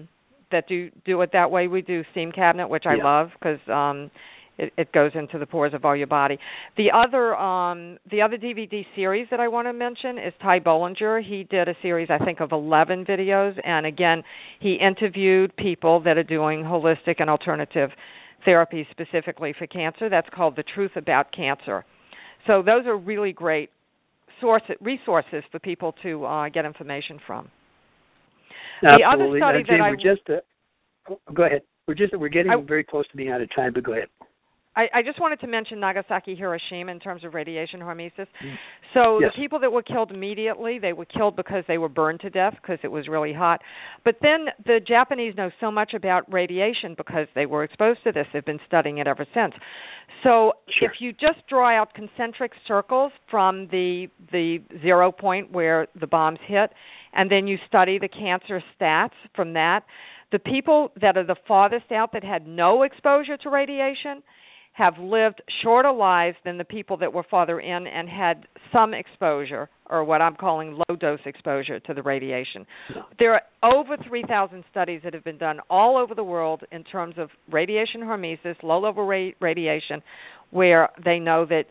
[SPEAKER 8] do it that way. We do steam cabinet, which I love because it goes into the pores of all your body. The other DVD series that I want to mention is Ty Bollinger. He did a series, I think, of 11 videos, and again, he interviewed people that are doing holistic and alternative therapy specifically for cancer. That's called The Truth About Cancer. So those are really great resources for people to get information from.
[SPEAKER 5] Absolutely.
[SPEAKER 8] The other study
[SPEAKER 5] go ahead. We're getting very close to being out of time, but go ahead.
[SPEAKER 8] I just wanted to mention Nagasaki, Hiroshima in terms of radiation hormesis. So the people that were killed immediately, they were killed because they were burned to death because it was really hot. But then the Japanese know so much about radiation because they were exposed to this. They've been studying it ever since. So if you just draw out concentric circles from the 0 point where the bombs hit, and then you study the cancer stats from that, the people that are the farthest out that had no exposure to radiation have lived shorter lives than the people that were farther in and had some exposure, or what I'm calling low-dose exposure to the radiation. There are over 3,000 studies that have been done all over the world in terms of radiation hormesis, low-level radiation, where they know that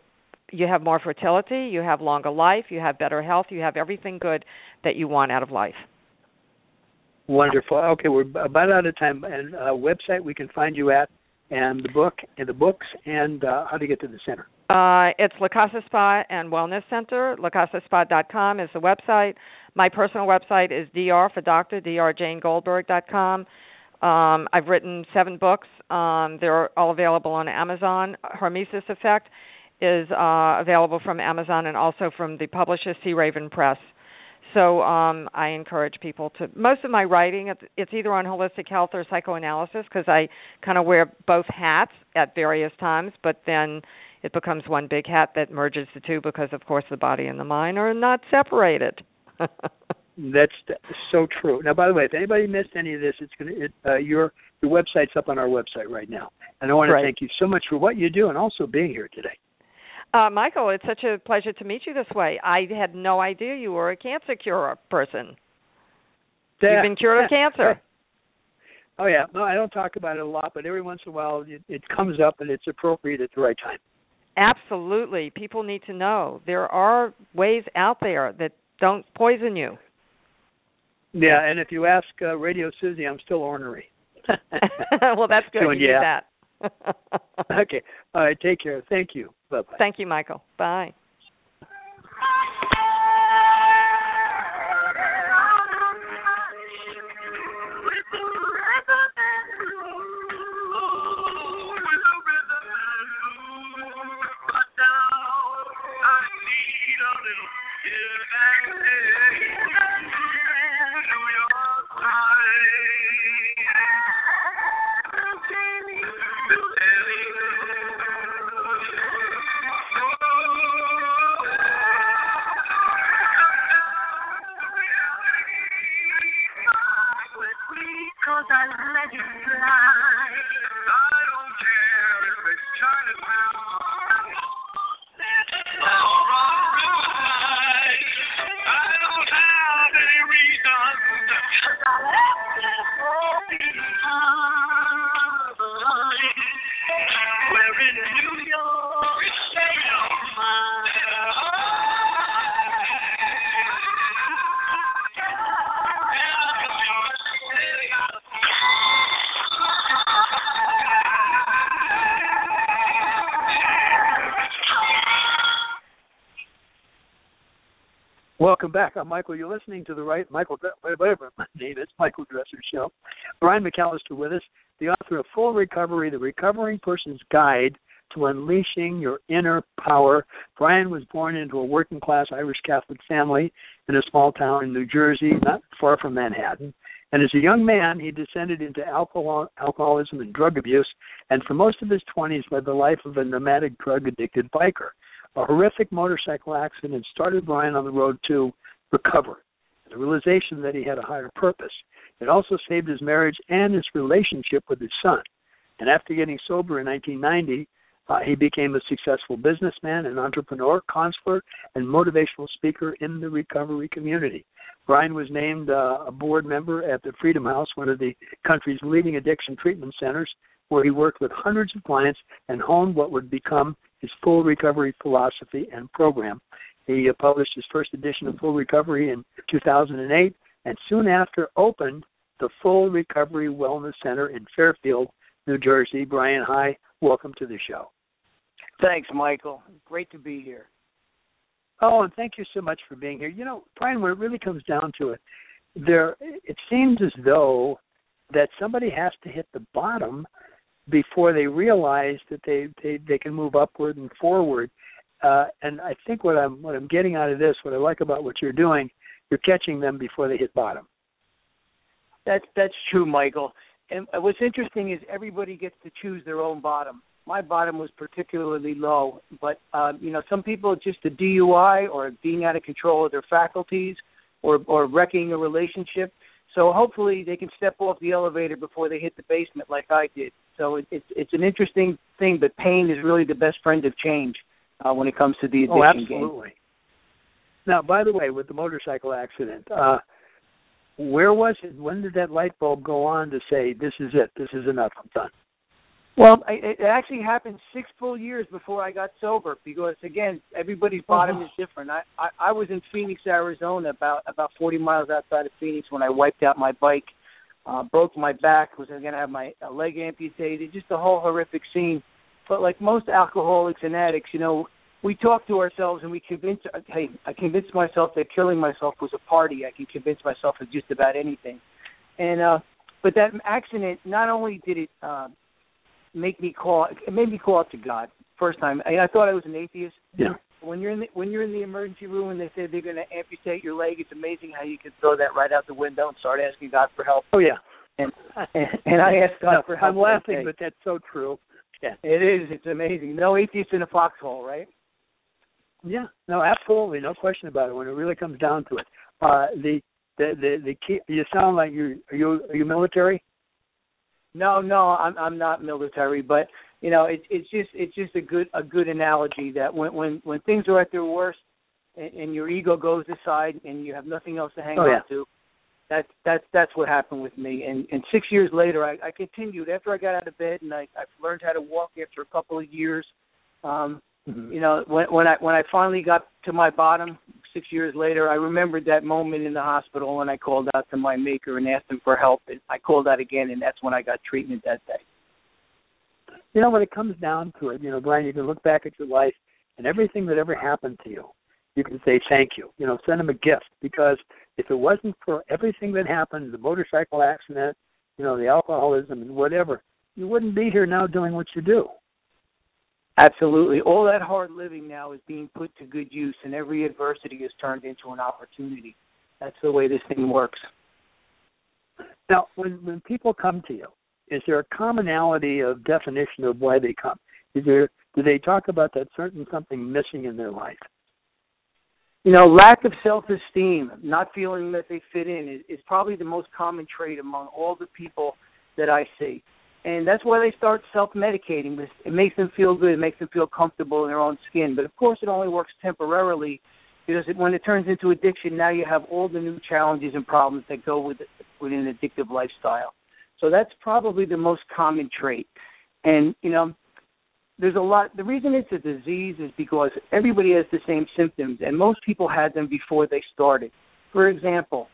[SPEAKER 8] you have more fertility, you have longer life, you have better health, you have everything good that you want out of life.
[SPEAKER 5] Wonderful. Okay, we're about out of time. And website we can find you at, and the books, and how to get to the center.
[SPEAKER 8] It's La Casa Spa and Wellness Center. LaCasaSpa.com is the website. My personal website is DR for Doctor, drjanegoldberg.com. I've written 7 books. They're all available on Amazon. Hormesis Effect is available from Amazon and also from the publisher Sea Raven Press. So I encourage people to, most of my writing, it's either on holistic health or psychoanalysis, because I kind of wear both hats at various times, but then it becomes one big hat that merges the two because, of course, the body and the mind are not separated.
[SPEAKER 5] That's so true. Now, by the way, if anybody missed any of this, your website's up on our website right now. And I want to thank you so much for what you do and also being here today.
[SPEAKER 8] Michael, it's such a pleasure to meet you this way. I had no idea you were a cancer cure person. You've been cured of cancer.
[SPEAKER 5] Oh, yeah. No, I don't talk about it a lot, but every once in a while it comes up and it's appropriate at the right time.
[SPEAKER 8] Absolutely. People need to know there are ways out there that don't poison you.
[SPEAKER 5] Yeah, and if you ask Radio Susie, I'm still ornery.
[SPEAKER 8] Well, that's good. You need that.
[SPEAKER 5] Okay. All right. Take care. Thank you. Bye-bye.
[SPEAKER 8] Thank you, Michael. Bye.
[SPEAKER 5] Welcome back. I'm Michael. You're listening to whatever my name is, Michael Dresser Show. Brian McAllister with us, the author of Full Recovery, The Recovering Person's Guide to Unleashing Your Inner Power. Brian was born into a working-class Irish Catholic family in a small town in New Jersey, not far from Manhattan. And as a young man, he descended into alcoholism and drug abuse, and for most of his 20s led the life of a nomadic drug-addicted biker. A horrific motorcycle accident started Brian on the road to recover, the realization that he had a higher purpose. It also saved his marriage and his relationship with his son. And after getting sober in 1990, he became a successful businessman, an entrepreneur, counselor, and motivational speaker in the recovery community. Brian was named a board member at the Freedom House, one of the country's leading addiction treatment centers, where he worked with hundreds of clients and honed what would become his Full Recovery philosophy and program. He published his first edition of Full Recovery in 2008, and soon after opened the Full Recovery Wellness Center in Fairfield, New Jersey. Brian, hi. Welcome to the show.
[SPEAKER 9] Thanks, Michael. Great to be here.
[SPEAKER 5] Oh, and thank you so much for being here. You know, Brian, when it really comes down to it, it seems as though that somebody has to hit the bottom before they realize that they can move upward and forward. And I think what I'm getting out of this, what I like about what you're doing, you're catching them before they hit bottom.
[SPEAKER 9] That's true, Michael. And what's interesting is everybody gets to choose their own bottom. My bottom was particularly low, but some people, just a DUI or being out of control of their faculties or wrecking a relationship. So hopefully they can step off the elevator before they hit the basement like I did. So it's an interesting thing, but pain is really the best friend of change when it comes to the addiction game.
[SPEAKER 5] Absolutely. Now, by the way, with the motorcycle accident, where was it? When did that light bulb go on to say, this is it, this is enough, I'm done?
[SPEAKER 9] Well, it actually happened 6 full years before I got sober because, again, everybody's bottom is different. I was in Phoenix, Arizona, about 40 miles outside of Phoenix when I wiped out my bike, broke my back, was going to have my leg amputated, just a whole horrific scene. But like most alcoholics and addicts, you know, we talk to ourselves and we convince, hey, I convinced myself that killing myself was a party. I can convince myself of just about anything. And but that accident, not only did it it made me call out to God first time. I thought I was an atheist.
[SPEAKER 5] Yeah.
[SPEAKER 9] When you're in the emergency room and they say they're going to amputate your leg, it's amazing how you can throw that right out the window and start asking God for help.
[SPEAKER 5] Oh yeah.
[SPEAKER 9] And I asked God for help.
[SPEAKER 5] I'm laughing, but that's so true. Yeah.
[SPEAKER 9] It is. It's amazing. No atheist in a foxhole, right?
[SPEAKER 5] Yeah. No, absolutely, no question about it. When it really comes down to it, the key. You sound like are you military?
[SPEAKER 9] No, I'm not military, but you know, it's just a good analogy that when things are at their worst and your ego goes aside and you have nothing else to hang on to, that's what happened with me. And 6 years later, I continued after I got out of bed and I've learned how to walk after a couple of years. You know, when I finally got to my bottom 6 years later, I remembered that moment in the hospital when I called out to my maker and asked him for help. And I called out again, and that's when I got treatment that day.
[SPEAKER 5] You know, when it comes down to it, you know, Brian, you can look back at your life and everything that ever happened to you. You can say thank you. You know, send them a gift, because if it wasn't for everything that happened, the motorcycle accident, you know, the alcoholism and whatever, you wouldn't be here now doing what you do.
[SPEAKER 9] Absolutely. All that hard living now is being put to good use, and every adversity is turned into an opportunity. That's the way this thing works.
[SPEAKER 5] Now, when people come to you, is there a commonality of definition of why they come? Do they talk about that certain something missing in their life?
[SPEAKER 9] You know, lack of self-esteem, not feeling that they fit in is probably the most common trait among all the people that I see. And that's why they start self-medicating. It makes them feel good. It makes them feel comfortable in their own skin. But, of course, it only works temporarily, because when it turns into addiction, now you have all the new challenges and problems that go with an addictive lifestyle. So that's probably the most common trait. And, you know, there's a lot. The reason it's a disease is because everybody has the same symptoms, and most people had them before they started. For example,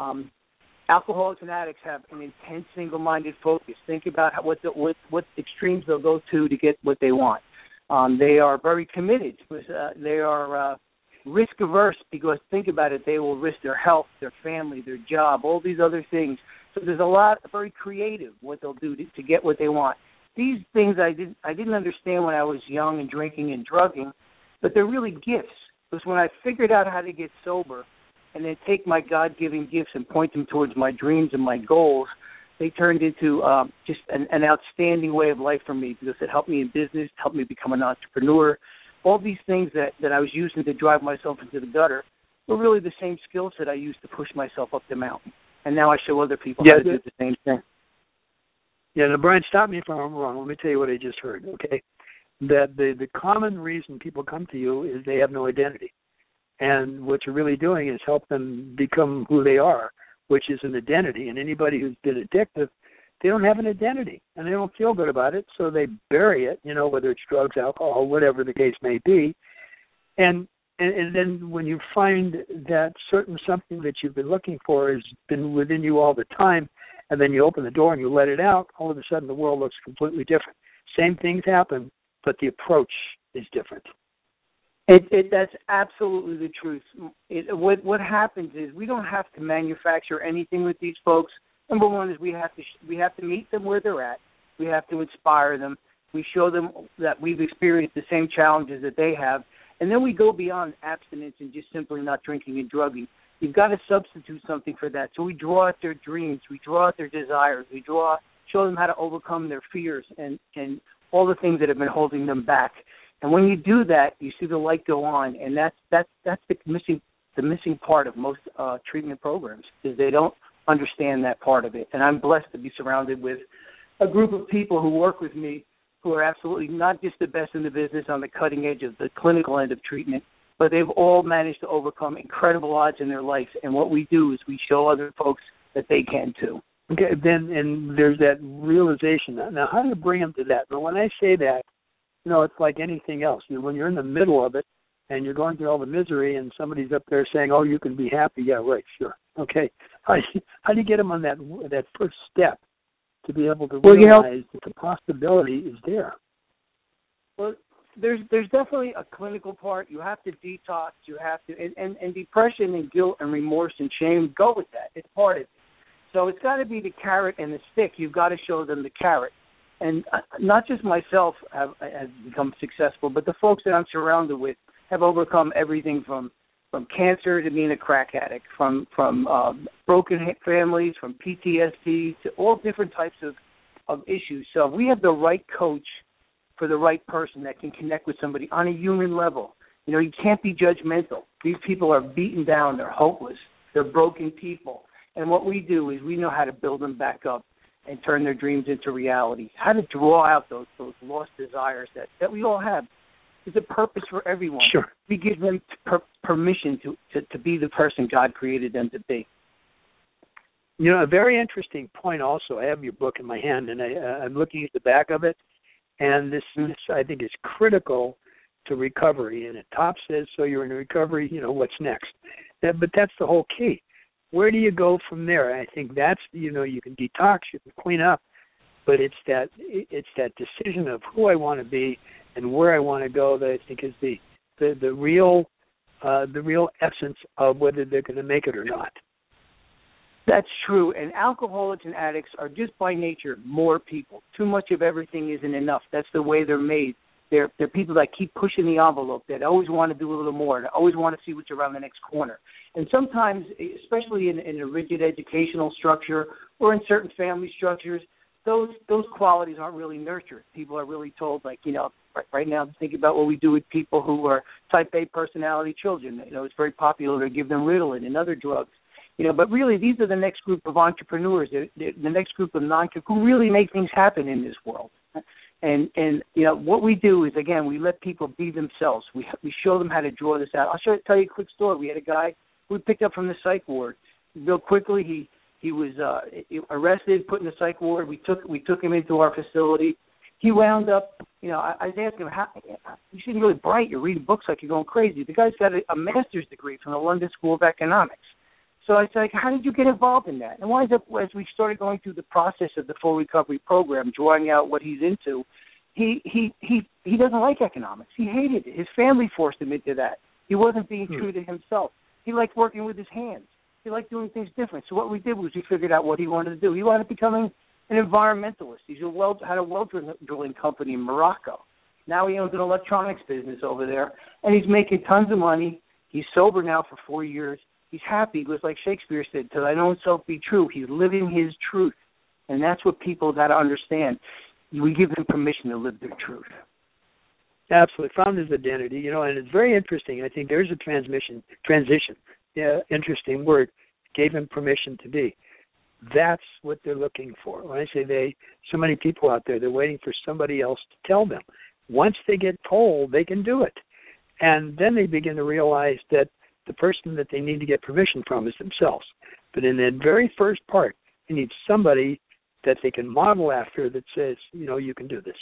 [SPEAKER 9] alcoholics and addicts have an intense, single-minded focus. Think about what extremes they'll go to get what they want. They are very committed. They are risk-averse, because think about it, they will risk their health, their family, their job, all these other things. So there's a lot, very creative, what they'll do to get what they want. These things I didn't understand when I was young and drinking and drugging, but they're really gifts. Because when I figured out how to get sober and then take my God-given gifts and point them towards my dreams and my goals, they turned into just an outstanding way of life for me, because it helped me in business, helped me become an entrepreneur. All these things that I was using to drive myself into the gutter were really the same skill set I used to push myself up the mountain. And now I show other people how to do the same thing.
[SPEAKER 5] Yeah, now, Brian, stop me if I'm wrong. Let me tell you what I just heard, okay? That the common reason people come to you is they have no identity. And what you're really doing is help them become who they are, which is an identity. And anybody who's been addictive, they don't have an identity, and they don't feel good about it, so they bury it, you know, whether it's drugs, alcohol, whatever the case may be. And then when you find that certain something that you've been looking for has been within you all the time, and then you open the door and you let it out, all of a sudden the world looks completely different. Same things happen, but the approach is different.
[SPEAKER 9] That's absolutely the truth. What happens is we don't have to manufacture anything with these folks. Number one is we have to meet them where they're at. We have to inspire them. We show them that we've experienced the same challenges that they have. And then we go beyond abstinence and just simply not drinking and drugging. You've got to substitute something for that. So we draw out their dreams. We draw out their desires. Show them how to overcome their fears and all the things that have been holding them back. And when you do that, you see the light go on. And that's the missing part of most treatment programs, is they don't understand that part of it. And I'm blessed to be surrounded with a group of people who work with me who are absolutely not just the best in the business on the cutting edge of the clinical end of treatment, but they've all managed to overcome incredible odds in their life. And what we do is we show other folks that they can too.
[SPEAKER 5] Okay, then and there's that realization. Now, how do you bring them to that? Now, when I say that, it's like anything else. When you're in the middle of it and you're going through all the misery, and somebody's up there saying, "Oh, you can be happy." Yeah, right, sure. Okay, how do you get them on that first step to be able to realize that the possibility is there?
[SPEAKER 9] Well, there's definitely a clinical part. You have to detox. You have to, and depression and guilt and remorse and shame go with that. It's part of it. So it's got to be the carrot and the stick. You've got to show them the carrot. And not just myself has become successful, but the folks that I'm surrounded with have overcome everything from cancer to being a crack addict, from broken families, from PTSD to all different types of issues. So we have the right coach for the right person that can connect with somebody on a human level. You can't be judgmental. These people are beaten down. They're hopeless. They're broken people. And what we do is we know how to build them back up and turn their dreams into reality, how to draw out those lost desires that we all have. There's a purpose for everyone.
[SPEAKER 5] Sure.
[SPEAKER 9] We give them permission to be the person God created them to be.
[SPEAKER 5] A very interesting point also, I have your book in my hand, and I'm looking at the back of it, and this I think is critical to recovery. And the top says, so you're in recovery, what's next? But that's the whole key. Where do you go from there? I think that's, you can detox, you can clean up, but it's that decision of who I want to be and where I want to go that I think is the real essence of whether they're going to make it or not.
[SPEAKER 9] That's true. And alcoholics and addicts are just by nature more people. Too much of everything isn't enough. That's the way they're made. They're people that keep pushing the envelope, that always want to do a little more, that always want to see what's around the next corner. And sometimes, especially in a rigid educational structure or in certain family structures, those qualities aren't really nurtured. People are really told, right now, think about what we do with people who are type A personality children. It's very popular to give them Ritalin and other drugs. But really, these are the next group of entrepreneurs, the next group of who really make things happen in this world. And what we do is, again, we let people be themselves. We show them how to draw this out. I'll tell you a quick story. We had a guy who we picked up from the psych ward. Real quickly, he was arrested, put in the psych ward. We took him into our facility. He wound up, I was asking him, you seem really bright. You're reading books like you're going crazy. The guy's got a master's degree from the London School of Economics. So I said, how did you get involved in that? And why is it, as we started going through the process of the full recovery program, drawing out what he's into, he doesn't like economics. He hated it. His family forced him into that. He wasn't being true to himself. He liked working with his hands. He liked doing things different. So what we did was we figured out what he wanted to do. He wanted to become an environmentalist. He had a well drilling company in Morocco. Now he owns an electronics business over there, and he's making tons of money. He's sober now for 4 years. He's happy because, like Shakespeare said, "To thine own self be true." He's living his truth, and that's what people got to understand. We give them permission to live their truth.
[SPEAKER 5] Absolutely, found his identity, and it's very interesting. I think there's a transition. Yeah, interesting word. Gave him permission to be. That's what they're looking for. When I say so many people out there, they're waiting for somebody else to tell them. Once they get told, they can do it, and then they begin to realize that the person that they need to get permission from is themselves. But in that very first part, they need somebody that they can model after that says, you can do this.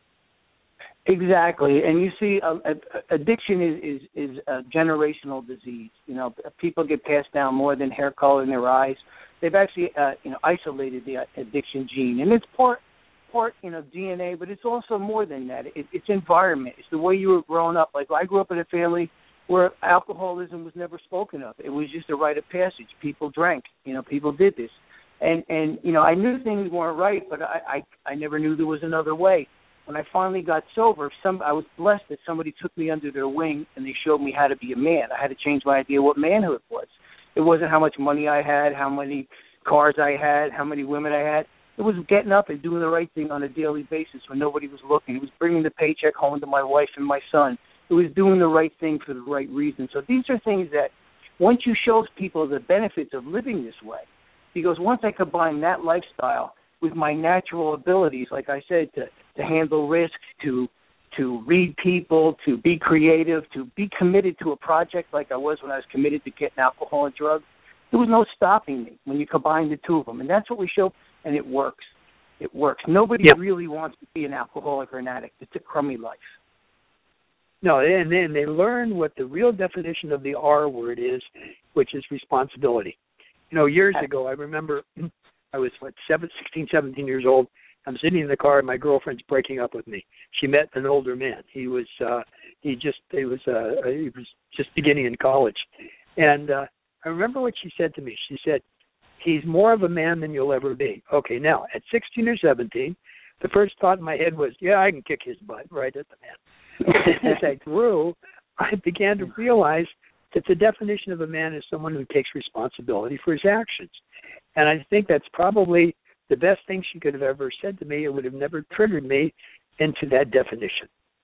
[SPEAKER 9] Exactly. And you see, addiction is a generational disease. People get passed down more than hair color in their eyes. They've actually, isolated the addiction gene. And it's part DNA, but it's also more than that. It's environment. It's the way you were growing up. Like, I grew up in a family where alcoholism was never spoken of. It was just a rite of passage. People drank. People did this. And I knew things weren't right, but I never knew there was another way. When I finally got sober, I was blessed that somebody took me under their wing and they showed me how to be a man. I had to change my idea of what manhood was. It wasn't how much money I had, how many cars I had, how many women I had. It was getting up and doing the right thing on a daily basis when nobody was looking. It was bringing the paycheck home to my wife and my son. It was doing the right thing for the right reason. So these are things that once you show people the benefits of living this way, because once I combine that lifestyle with my natural abilities, like I said, to handle risk, to read people, to be creative, to be committed to a project like I was when I was committed to getting alcohol and drugs, There was no stopping me when you combine the two of them, and that's what we show, and it works. It works. Nobody really wants to be an alcoholic or an addict. It's a crummy life.
[SPEAKER 5] No, and then they learn what the real definition of the R word is, which is responsibility. Years ago, I remember I was 16, 17 years old. I'm sitting in the car, and my girlfriend's breaking up with me. She met an older man. He was just beginning in college, and I remember what she said to me. She said, "He's more of a man than you'll ever be." Okay, now at 16 or 17, the first thought in my head was, "Yeah, I can kick his butt right at the man." As I grew, I began to realize that the definition of a man is someone who takes responsibility for his actions, and I think that's probably the best thing she could have ever said to me. It would have never triggered me into that definition.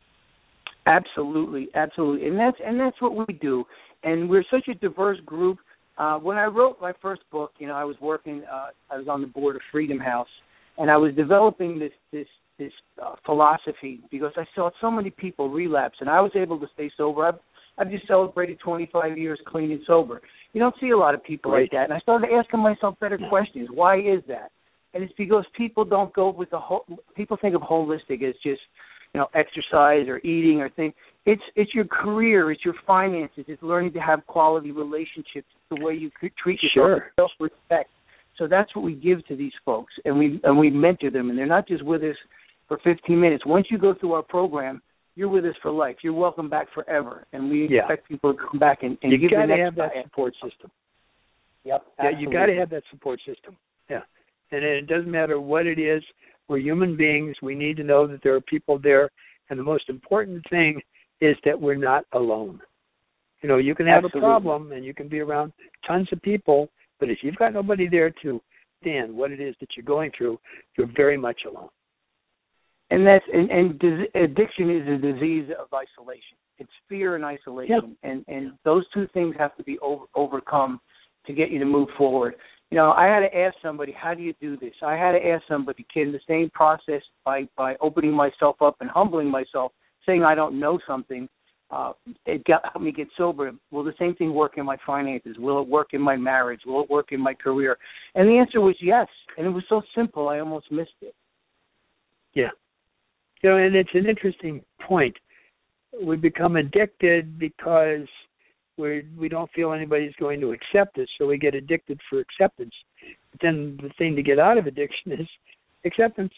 [SPEAKER 9] Absolutely, absolutely, and that's what we do. And we're such a diverse group. When I wrote my first book, I was working. I was on the board of Freedom House, and I was developing this philosophy because I saw so many people relapse, and I was able to stay sober. I've just celebrated 25 years clean and sober. You don't see a lot of people like that, and I started asking myself better questions. Why is that? And it's because people don't go with the whole. People think of holistic as just exercise or eating or things. It's your career, it's your finances, it's learning to have quality relationships, the way you treat yourself, self-respect. So that's what we give to these folks, and we mentor them, and they're not just with us for 15 minutes. Once you go through our program, you're with us for life. You're welcome back forever, and we expect people to come back and
[SPEAKER 5] you
[SPEAKER 9] give the next.
[SPEAKER 5] You got to have that support system.
[SPEAKER 9] Yep.
[SPEAKER 5] Yeah, you got to have that support system. Yeah, and it doesn't matter what it is. We're human beings. We need to know that there are people there, and the most important thing is that we're not alone. You can have a problem, and you can be around tons of people, but if you've got nobody there to understand what it is that you're going through, you're very much alone.
[SPEAKER 9] And addiction is a disease of isolation. It's fear and isolation, and those two things have to be overcome to get you to move forward. I had to ask somebody, how do you do this? I had to ask somebody, can the same process by opening myself up and humbling myself, saying I don't know something, it helped me get sober. Will the same thing work in my finances? Will it work in my marriage? Will it work in my career? And the answer was yes. And it was so simple, I almost missed it.
[SPEAKER 5] Yeah. And it's an interesting point. We become addicted because we don't feel anybody's going to accept us, so we get addicted for acceptance. But then the thing to get out of addiction is acceptance.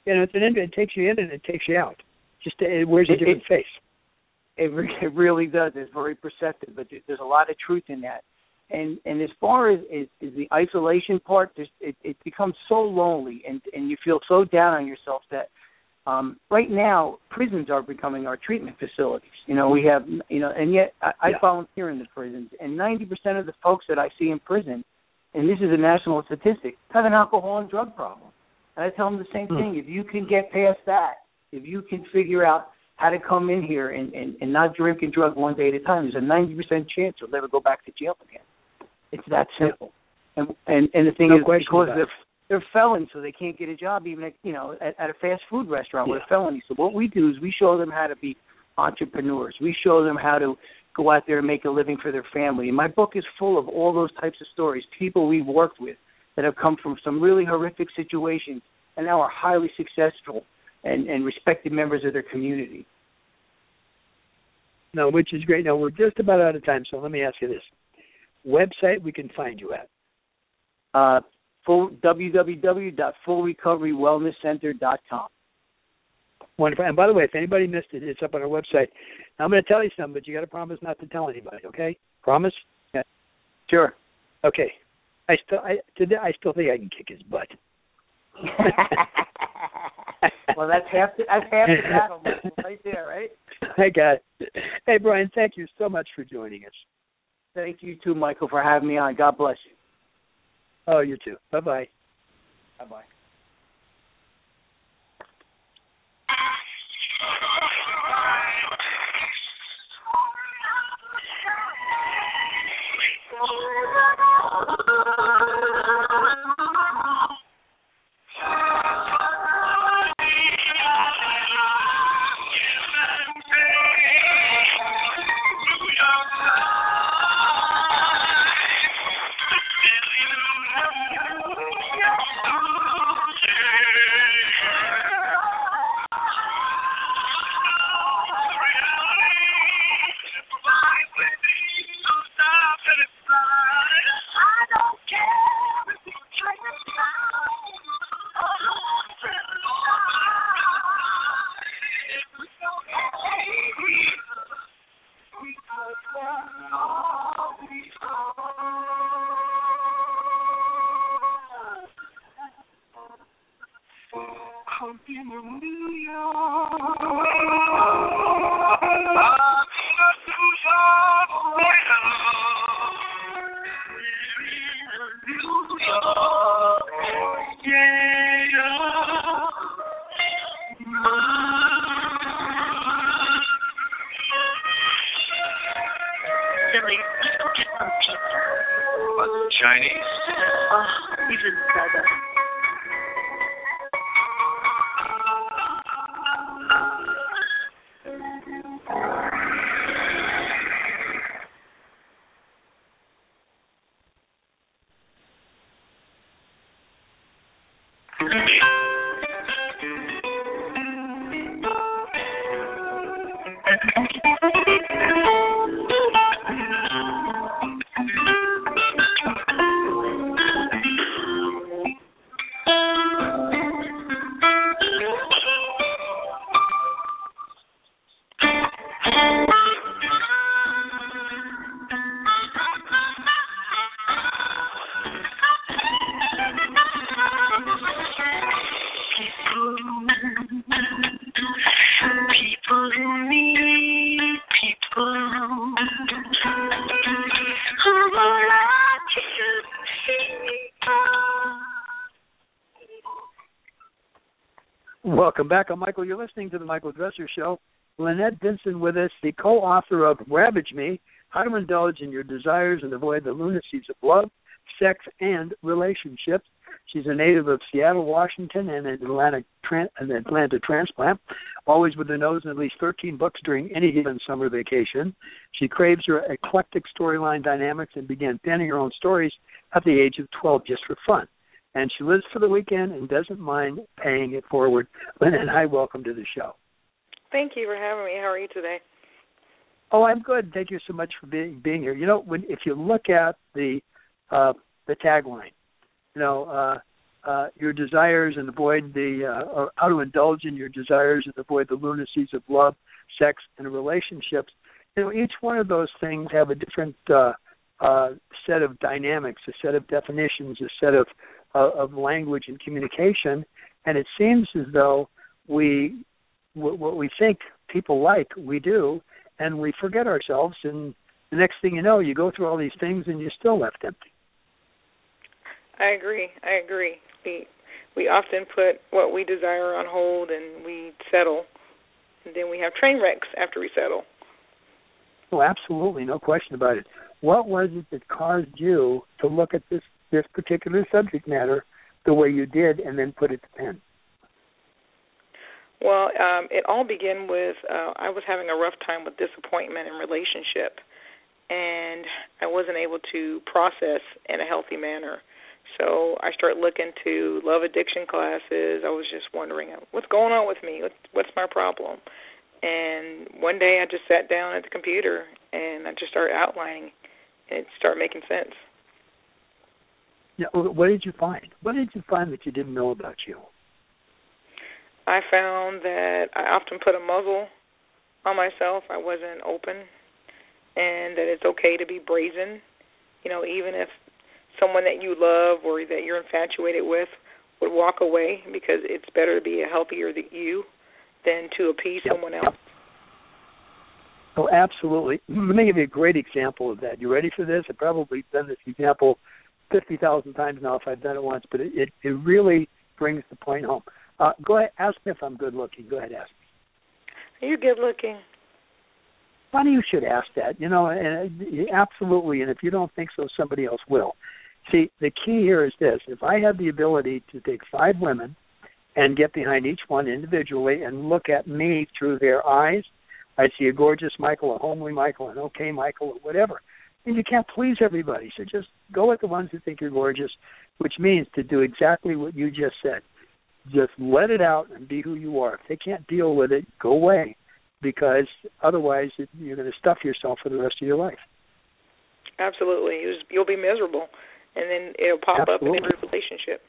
[SPEAKER 5] It takes you in and it takes you out. It wears a different face.
[SPEAKER 9] It really does. It's very perceptive, but there's a lot of truth in that. And as far as the isolation part, it becomes so lonely, and you feel so down on yourself that right now prisons are becoming our treatment facilities. We have, and yet I volunteer in the prisons, and 90% of the folks that I see in prison, and this is a national statistic, have an alcohol and drug problem. And I tell them the same thing. If you can get past that, if you can figure out how to come in here and not drink and drug one day at a time, there's a 90% chance you'll never go back to jail again. It's that simple. And the thing is, because they're felons, so they can't get a job even at a fast food restaurant with a felony. So what we do is we show them how to be entrepreneurs. We show them how to go out there and make a living for their family. And my book is full of all those types of stories, people we've worked with that have come from some really horrific situations and now are highly successful and respected members of their community.
[SPEAKER 5] No, which is great. Now, we're just about out of time, so let me ask you this. Website we can find you at?
[SPEAKER 9] www.fullrecoverywellnesscenter.com.
[SPEAKER 5] Wonderful. And by the way, if anybody missed it, it's up on our website. Now, I'm going to tell you something, but you got to promise not to tell anybody, okay? Promise?
[SPEAKER 9] Yeah. Sure.
[SPEAKER 5] Okay. I still think I can kick his butt.
[SPEAKER 9] Well, that's half the battle right there, right?
[SPEAKER 5] I got it. Hey, Brian, thank you so much for joining us.
[SPEAKER 9] Thank you, too, Michael, for having me on. God bless you.
[SPEAKER 5] Oh, you too. Bye-bye.
[SPEAKER 9] Bye-bye.
[SPEAKER 7] Chinese? Even better.
[SPEAKER 5] Welcome back. I'm Michael. You're listening to The Michael Dresser Show. Lynette Vinson with us, the co-author of Ravage Me, How to Indulge in Your Desires and Avoid the Lunacies of Love, Sex, and Relationships. She's a native of Seattle, Washington, and an Atlanta transplant, always with her nose in at least 13 books during any given summer vacation. She craves her eclectic storyline dynamics and began penning her own stories at the age of 12 just for fun. And she lives for the weekend and doesn't mind paying it forward. Lynette, hi, welcome to the show.
[SPEAKER 10] Thank you for having me. How are you today?
[SPEAKER 5] Oh, I'm good. Thank you so much for being here. You know, if you look at the tagline, your desires and avoid or how to indulge in your desires and avoid the lunacies of love, sex, and relationships. You know, each one of those things have a different set of dynamics, a set of definitions, a set of language and communication, and it seems as though what we think people like, we do, and we forget ourselves, and the next thing you know, you go through all these things and you're still left empty.
[SPEAKER 10] I agree. We often put what we desire on hold and we settle, and then we have train wrecks after we settle.
[SPEAKER 5] Oh, absolutely, no question about it. What was it that caused you to look at this particular subject matter the way you did and then put it to pen?
[SPEAKER 10] Well, it all began with I was having a rough time with disappointment in relationship, and I wasn't able to process in a healthy manner. So I started looking to love addiction classes. I was just wondering, what's going on with me? What's my problem? And one day I just sat down at the computer and I just started outlining, and it started making sense.
[SPEAKER 5] Yeah, what did you find? What did you find that you didn't know about you?
[SPEAKER 10] I found that I often put a muzzle on myself. I wasn't open, and that it's okay to be brazen. You know, even if someone that you love or that you're infatuated with would walk away, because it's better to be a healthier you than to appease someone else.
[SPEAKER 5] Oh, absolutely. Let me give you a great example of that. You ready for this? I've probably done this example 50,000 times now if I've done it once, but it really brings the point home. Go ahead, ask me if I'm good looking. Go ahead, ask me.
[SPEAKER 10] You're good looking.
[SPEAKER 5] Funny you should ask that. You know, and absolutely, and if you don't think so, somebody else will. See, the key here is this. If I had the ability to take 5 women and get behind each one individually and look at me through their eyes, I'd see a gorgeous Michael, a homely Michael, an okay Michael, or whatever. And you can't please everybody, so just go with the ones who think you're gorgeous, which means to do exactly what you just said. Just let it out and be who you are. If they can't deal with it, go away, because otherwise you're going to stuff yourself for the rest of your life.
[SPEAKER 10] Absolutely. You'll be miserable, and then it'll pop up in every relationship.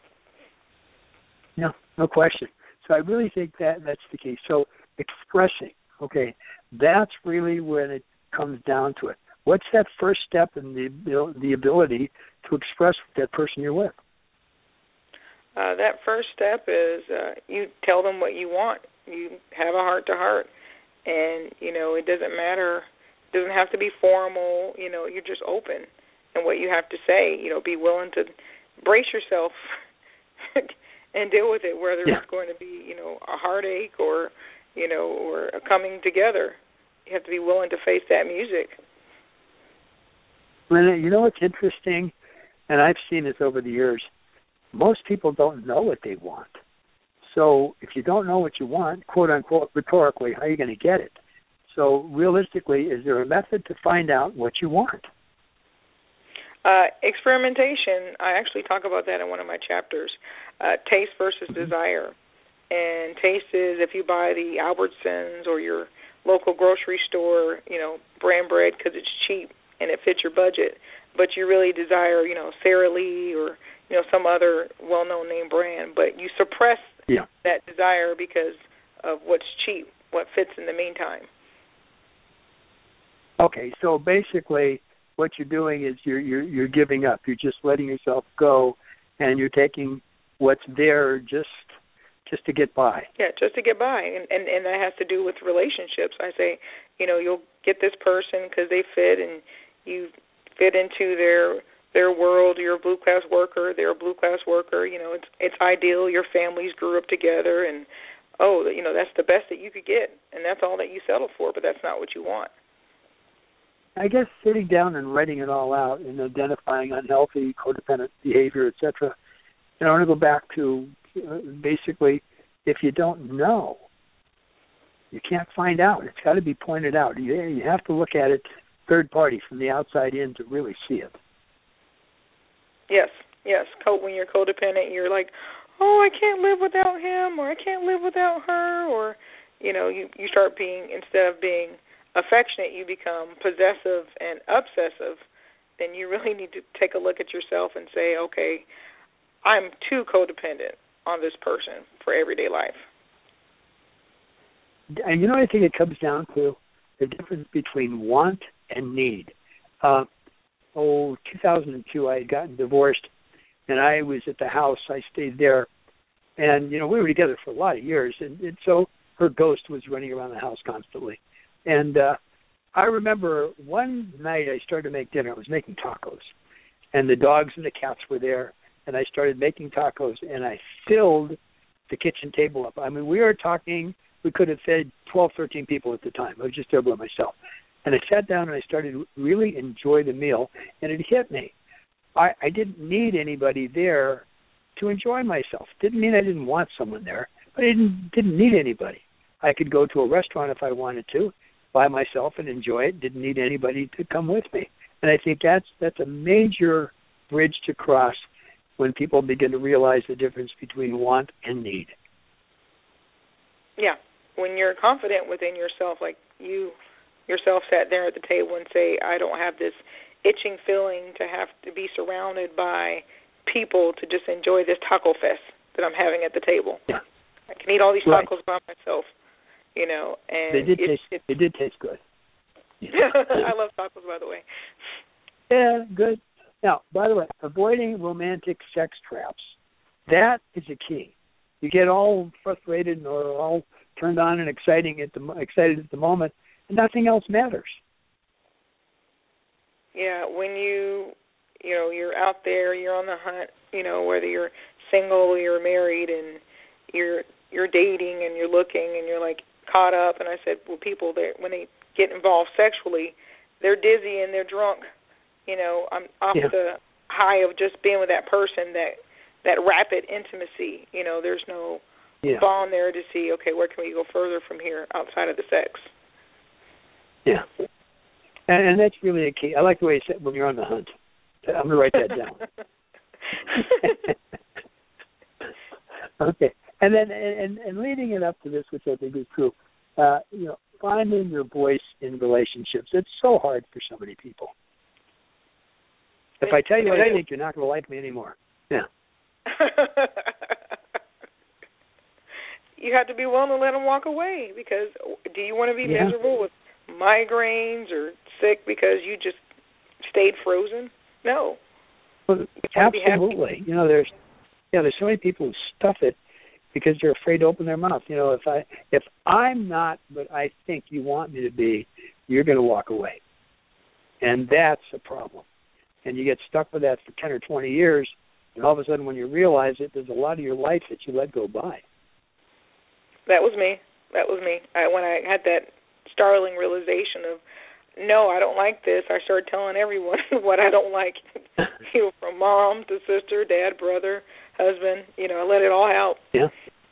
[SPEAKER 5] No question. So I really think that's the key. So expressing, okay, that's really when comes down to it? What's that first step in the ability to express that person you're with?
[SPEAKER 10] That first step is you tell them what you want. You have a heart-to-heart, and, it doesn't matter. It doesn't have to be formal. You're just open. And what you have to say, be willing to brace yourself and deal with it, whether it's going to be, a heartache or a coming together. You have to be willing to face that music.
[SPEAKER 5] Lynette, what's interesting, and I've seen this over the years, most people don't know what they want. So if you don't know what you want, quote unquote, rhetorically, how are you going to get it? So realistically, is there a method to find out what you want?
[SPEAKER 10] Experimentation. I actually talk about that in one of my chapters. Taste versus desire. And taste is if you buy the Albertsons or your local grocery store, brand bread because it's cheap and it fits your budget, but you really desire, Sara Lee or, some other well-known name brand, but you suppress that desire because of what's cheap, what fits in the meantime.
[SPEAKER 5] Okay, so basically what you're doing is you're giving up. You're just letting yourself go, and you're taking what's there just to get by.
[SPEAKER 10] Yeah, just to get by, and that has to do with relationships. I say, you'll get this person because they fit, and you fit into their world. You're a blue-class worker. They're a blue-class worker. It's ideal. Your families grew up together, and, that's the best that you could get, and that's all that you settle for, but that's not what you want.
[SPEAKER 5] I guess sitting down and writing it all out and identifying unhealthy, codependent behavior, etc. I want to go back to basically, if you don't know, you can't find out. It's got to be pointed out. You have to look at it third party from the outside in to really see it. Yes.
[SPEAKER 10] When you're codependent, you're like, I can't live without him, or I can't live without her, or, you start being, instead of being affectionate, you become possessive and obsessive. Then you really need to take a look at yourself and say, okay, I'm too codependent on this person for everyday life.
[SPEAKER 5] And I think it comes down to the difference between want and need. 2002, I had gotten divorced, and I was at the house. I stayed there, and, we were together for a lot of years, and so her ghost was running around the house constantly. And I remember one night I started to make dinner. I was making tacos, and the dogs and the cats were there, and I started making tacos, and I filled the kitchen table up. I mean, we were talking, we could have fed 12, 13 people at the time. I was just there by myself. And I sat down and I started to really enjoy the meal, and it hit me. I didn't need anybody there to enjoy myself. Didn't mean I didn't want someone there, but I didn't need anybody. I could go to a restaurant if I wanted to, by myself and enjoy it. Didn't need anybody to come with me. And I think that's a major bridge to cross when people begin to realize the difference between want and need.
[SPEAKER 10] Yeah. When you're confident within yourself, like you yourself sat there at the table and say, I don't have this itching feeling to have to be surrounded by people to just enjoy this taco fest that I'm having at the table.
[SPEAKER 5] Yeah.
[SPEAKER 10] I can eat all these tacos by myself, and
[SPEAKER 5] they did taste good.
[SPEAKER 10] I love tacos, by the way.
[SPEAKER 5] Yeah, good. Now, by the way, avoiding romantic sex traps, that is a key. You get all frustrated or all turned on and excited at the moment, and nothing else matters. Yeah,
[SPEAKER 10] when you're out there, you're on the hunt, whether you're single or you're married, and you're dating and you're looking and you're like caught up. And I said, well, people, when they get involved sexually, they're dizzy and they're drunk. I'm off the high of just being with that person, that rapid intimacy. There's no bond there to see, okay, where can we go further from here outside of the sex?
[SPEAKER 5] Yeah. And that's really a key. I like the way you said when you're on the hunt. I'm going to write that down. Okay. And then and leading it up to this, which I think is true, finding your voice in relationships. It's so hard for so many people. If I tell you what I think, you're not going to like me anymore. Yeah.
[SPEAKER 10] You have to be willing to let them walk away, because do you want to be miserable migraines or sick because you just stayed frozen. No.
[SPEAKER 5] Well, absolutely. There's so many people who stuff it because they're afraid to open their mouth. If I'm not what I think you want me to be, you're going to walk away. And that's a problem. And you get stuck with that for 10 or 20 years, and all of a sudden when you realize it, there's a lot of your life that you let go by.
[SPEAKER 10] That was me. When I had that startling realization of, no, I don't like this, I started telling everyone what I don't like, from mom to sister, dad, brother, husband, I let it all out.
[SPEAKER 5] Yeah.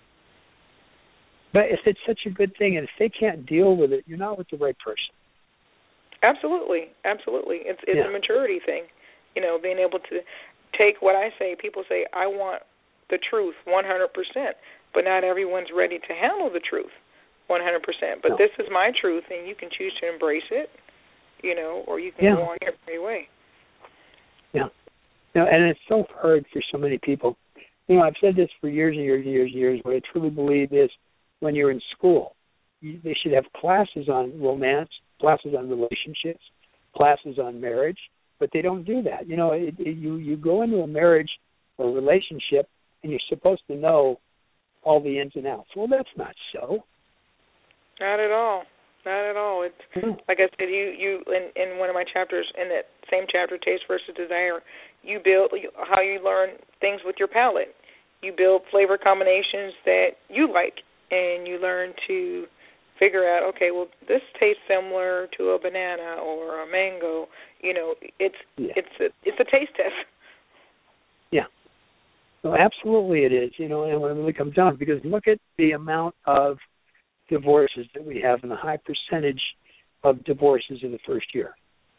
[SPEAKER 5] But if it's such a good thing, and if they can't deal with it, you're not with the right person.
[SPEAKER 10] Absolutely. It's a maturity thing, being able to take what I say. People say, I want the truth 100%, but not everyone's ready to handle the truth 100%. But this is my truth, and you can choose to embrace it, or you can go on your merry way.
[SPEAKER 5] Yeah. And it's so hard for so many people. I've said this for years and years and years and years. What I truly believe is when you're in school, they should have classes on romance, classes on relationships, classes on marriage, but they don't do that. You go into a marriage or relationship, and you're supposed to know all the ins and outs. Well, that's not so.
[SPEAKER 10] Not at all. It's like I said, you in one of my chapters, in that same chapter, Taste versus Desire, you build how you learn things with your palate. You build flavor combinations that you like, and you learn to figure out, okay, well, this tastes similar to a banana or a mango. It's a taste test.
[SPEAKER 5] Yeah. Well, absolutely it is. And when it really comes down, because look at the amount of divorces that we have and the high percentage of divorces in the first year.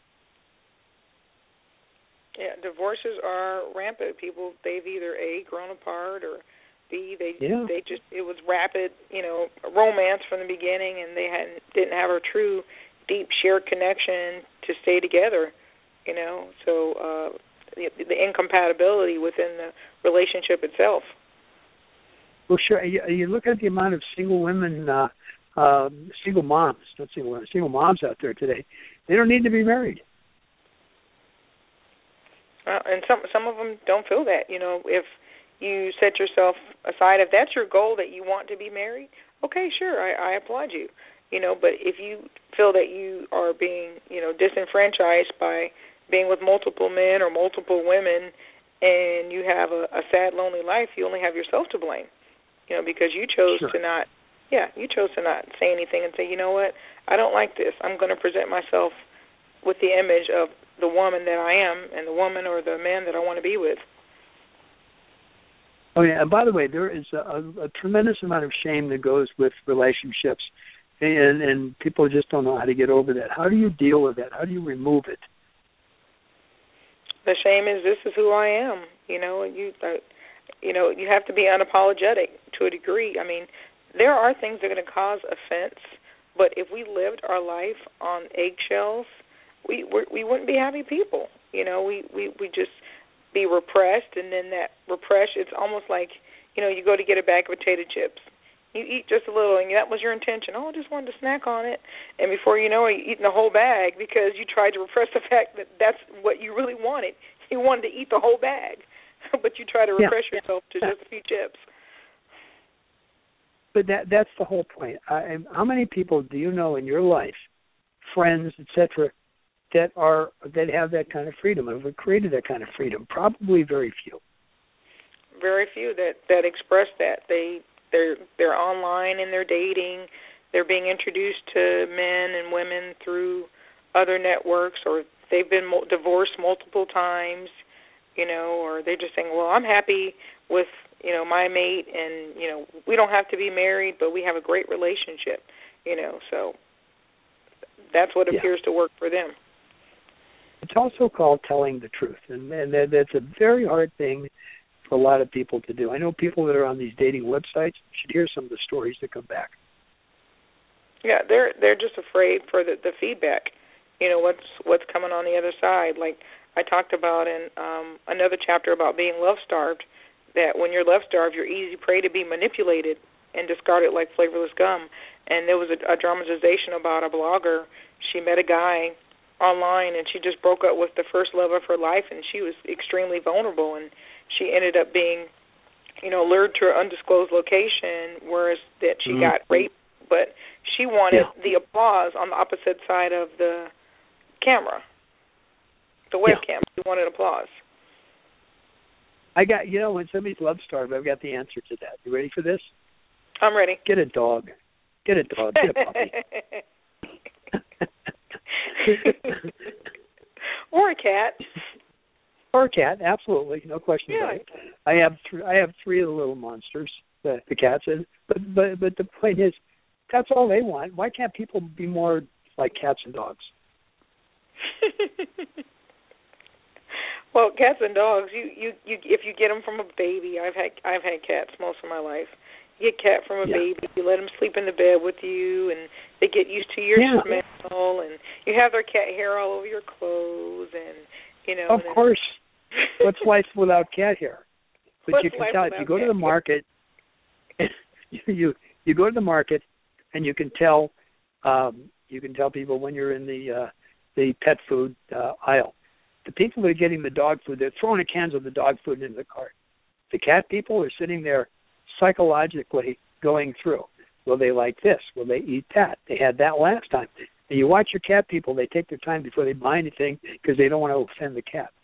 [SPEAKER 10] Yeah, divorces are rampant. People, they've either A, grown apart, or B, they just, it was rapid, romance from the beginning, and they didn't have a true, deep, shared connection to stay together, so the incompatibility within the relationship itself.
[SPEAKER 5] Well, sure. You look at the amount of single women, single moms out there today. They don't need to be married.
[SPEAKER 10] And some of them don't feel that. If you set yourself aside, if that's your goal, that you want to be married, okay, sure, I applaud you. But if you feel that you are being, disenfranchised by being with multiple men or multiple women, and you have a sad, lonely life, you only have yourself to blame. Because you chose to not, say anything and say, you know what, I don't like this. I'm going to present myself with the image of the woman that I am and the woman or the man that I want to be with.
[SPEAKER 5] Oh, yeah, and by the way, there is a tremendous amount of shame that goes with relationships, and people just don't know how to get over that. How do you deal with that? How do you remove it?
[SPEAKER 10] The shame is, this is who I am. You have to be unapologetic to a degree. I mean, there are things that are going to cause offense, but if we lived our life on eggshells, we wouldn't be happy people. We just be repressed, and then that repression, it's almost like, you go to get a bag of potato chips. You eat just a little, and that was your intention. Oh, I just wanted to snack on it. And before you know it, you're eating the whole bag because you tried to repress the fact that that's what you really wanted. You wanted to eat the whole bag, but you try to repress yourself to just a few chips.
[SPEAKER 5] But that's the whole point. How many people do you know in your life, friends, etc., that have that kind of freedom, have created that kind of freedom? Probably very few.
[SPEAKER 10] Very few that express that. They're online and they're dating. They're being introduced to men and women through other networks, or they've been divorced multiple times, or they're just saying, well, I'm happy with, my mate, and, we don't have to be married, but we have a great relationship, so that's what appears to work for them.
[SPEAKER 5] It's also called telling the truth, and that's a very hard thing for a lot of people to do. I know people that are on these dating websites. You should hear some of the stories that come back.
[SPEAKER 10] Yeah, they're just afraid for the feedback. What's coming on the other side. Like I talked about in another chapter about being love-starved, that when you're love-starved, you're easy prey to be manipulated and discarded like flavorless gum. And there was a dramatization about a blogger. She met a guy online, and she just broke up with the first love of her life, and she was extremely vulnerable, and she ended up being, lured to an undisclosed location, whereas that she got raped, but she wanted the applause on the opposite side of the camera, the webcam. She wanted applause.
[SPEAKER 5] I got, when somebody's love starved, I've got the answer to that. You ready for this?
[SPEAKER 10] I'm ready.
[SPEAKER 5] Get a dog. Get a dog. Get a puppy.
[SPEAKER 10] Or a cat.
[SPEAKER 5] Or a cat, absolutely, no question about it. I have three of the little monsters, the cats, but the point is, that's all they want. Why can't people be more like cats and dogs?
[SPEAKER 10] Well, cats and dogs, you if you get them from a baby, I've had cats most of my life. You get a cat from a baby, you let them sleep in the bed with you, and they get used to your smell, and you have their cat hair all over your clothes, and
[SPEAKER 5] Of course. What's life without cat hair? But you can tell if you go to the market, you go to the market, and you can tell people when you're in the pet food aisle. The people that are getting the dog food, they're throwing the cans of the dog food into the cart. The cat people are sitting there psychologically going through. Will they like this? Will they eat that? They had that last time. And you watch your cat people, they take their time before they buy anything because they don't want to offend the cat.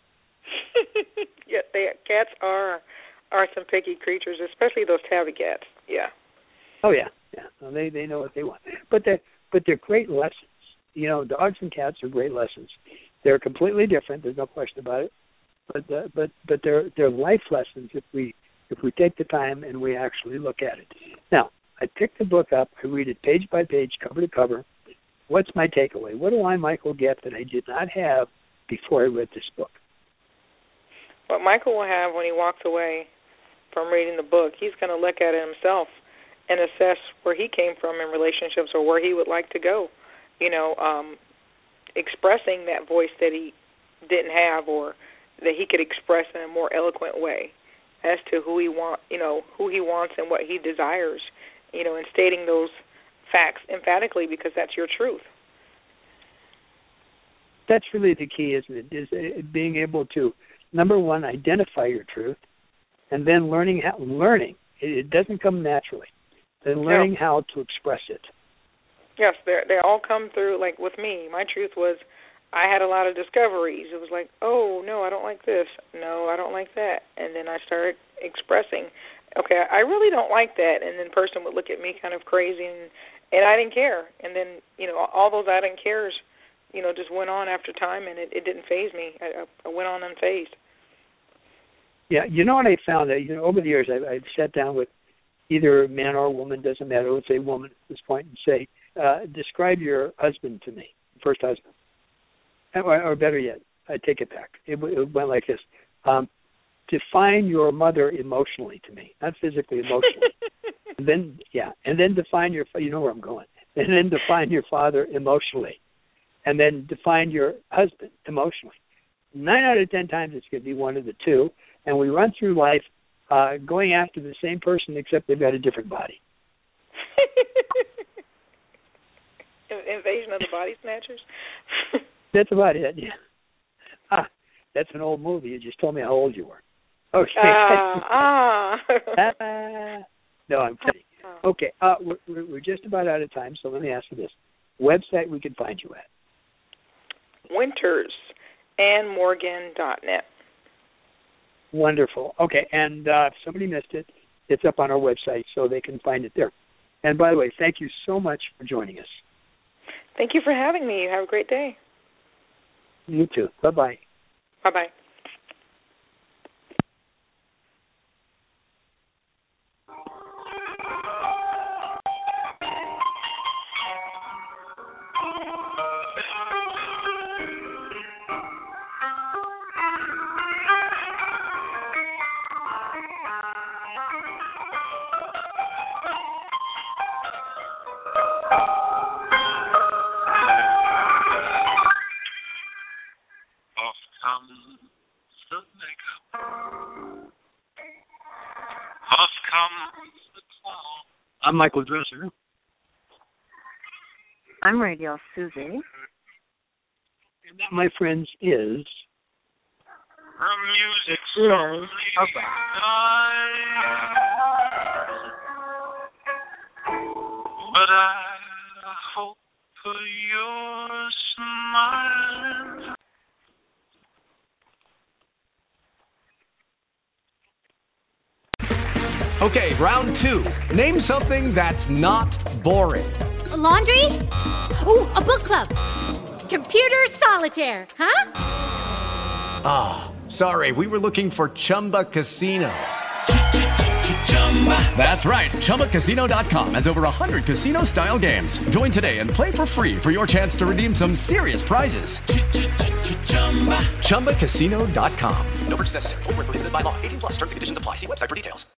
[SPEAKER 10] Cats are some picky creatures, especially those tabby cats. Yeah.
[SPEAKER 5] Oh yeah. Well, they know what they want. But they're great lessons. Dogs and cats are great lessons. They're completely different. There's no question about it. But they're life lessons if we take the time and we actually look at it. Now, I pick the book up. I read it page by page, cover to cover. What's my takeaway? What do I, Michael, get that I did not have before I read this book?
[SPEAKER 10] What Michael will have when he walks away from reading the book, he's going to look at it himself and assess where he came from in relationships or where he would like to go. Expressing that voice that he didn't have or that he could express in a more eloquent way as to who he wants and what he desires, and stating those facts emphatically because that's your truth.
[SPEAKER 5] That's really the key, isn't it? Is being able to, number one, identify your truth, and then learning. It doesn't come naturally. Then learning how to express it.
[SPEAKER 10] Yes, they all come through. Like with me, my truth was I had a lot of discoveries. It was like, oh, no, I don't like this. No, I don't like that. And then I started expressing, okay, I really don't like that. And then the person would look at me kind of crazy, and I didn't care. And then, all those I didn't cares, just went on after time, and it didn't faze me. I went on unfazed.
[SPEAKER 5] Yeah, what I found? Over the years, I've sat down with either man or woman, doesn't matter, let's say woman at this point, and say, describe your husband to me, first husband. Or better yet, I take it back. It went like this. Define your mother emotionally to me, not physically, emotionally. and then define your, where I'm going. And then define your father emotionally. And then define your husband emotionally. 9 out of 10 times it's going to be one of the two. And we run through life going after the same person except they've got a different body.
[SPEAKER 10] Invasion of the Body Snatchers?
[SPEAKER 5] That's about it, yeah. That's an old movie. You just told me how old you were. Okay. No, I'm kidding. Okay, we're just about out of time, so let me ask you this. Website we can find you at?
[SPEAKER 10] wintersandmorgan.net.
[SPEAKER 5] Wonderful. Okay, and if somebody missed it, it's up on our website, so they can find it there. And by the way, thank you so much for joining us.
[SPEAKER 10] Thank you for having me. You have a great day.
[SPEAKER 5] You too. Bye-bye.
[SPEAKER 10] Bye-bye.
[SPEAKER 5] I'm Michael Dresser.
[SPEAKER 11] I'm Radio Susie.
[SPEAKER 5] And that, my friends, is...
[SPEAKER 7] music
[SPEAKER 11] Yes. Okay.
[SPEAKER 7] But I hope you're smiling.
[SPEAKER 12] Okay, round 2. Name something that's not boring.
[SPEAKER 13] A laundry? Ooh, a book club. Computer solitaire, huh?
[SPEAKER 12] Ah, oh, sorry, we were looking for Chumba Casino. That's right, ChumbaCasino.com has over 100 casino-style games. Join today and play for free for your chance to redeem some serious prizes. ChumbaCasino.com.
[SPEAKER 2] No purchase necessary. Void where prohibited by law. 18+ terms and conditions apply. See website for details.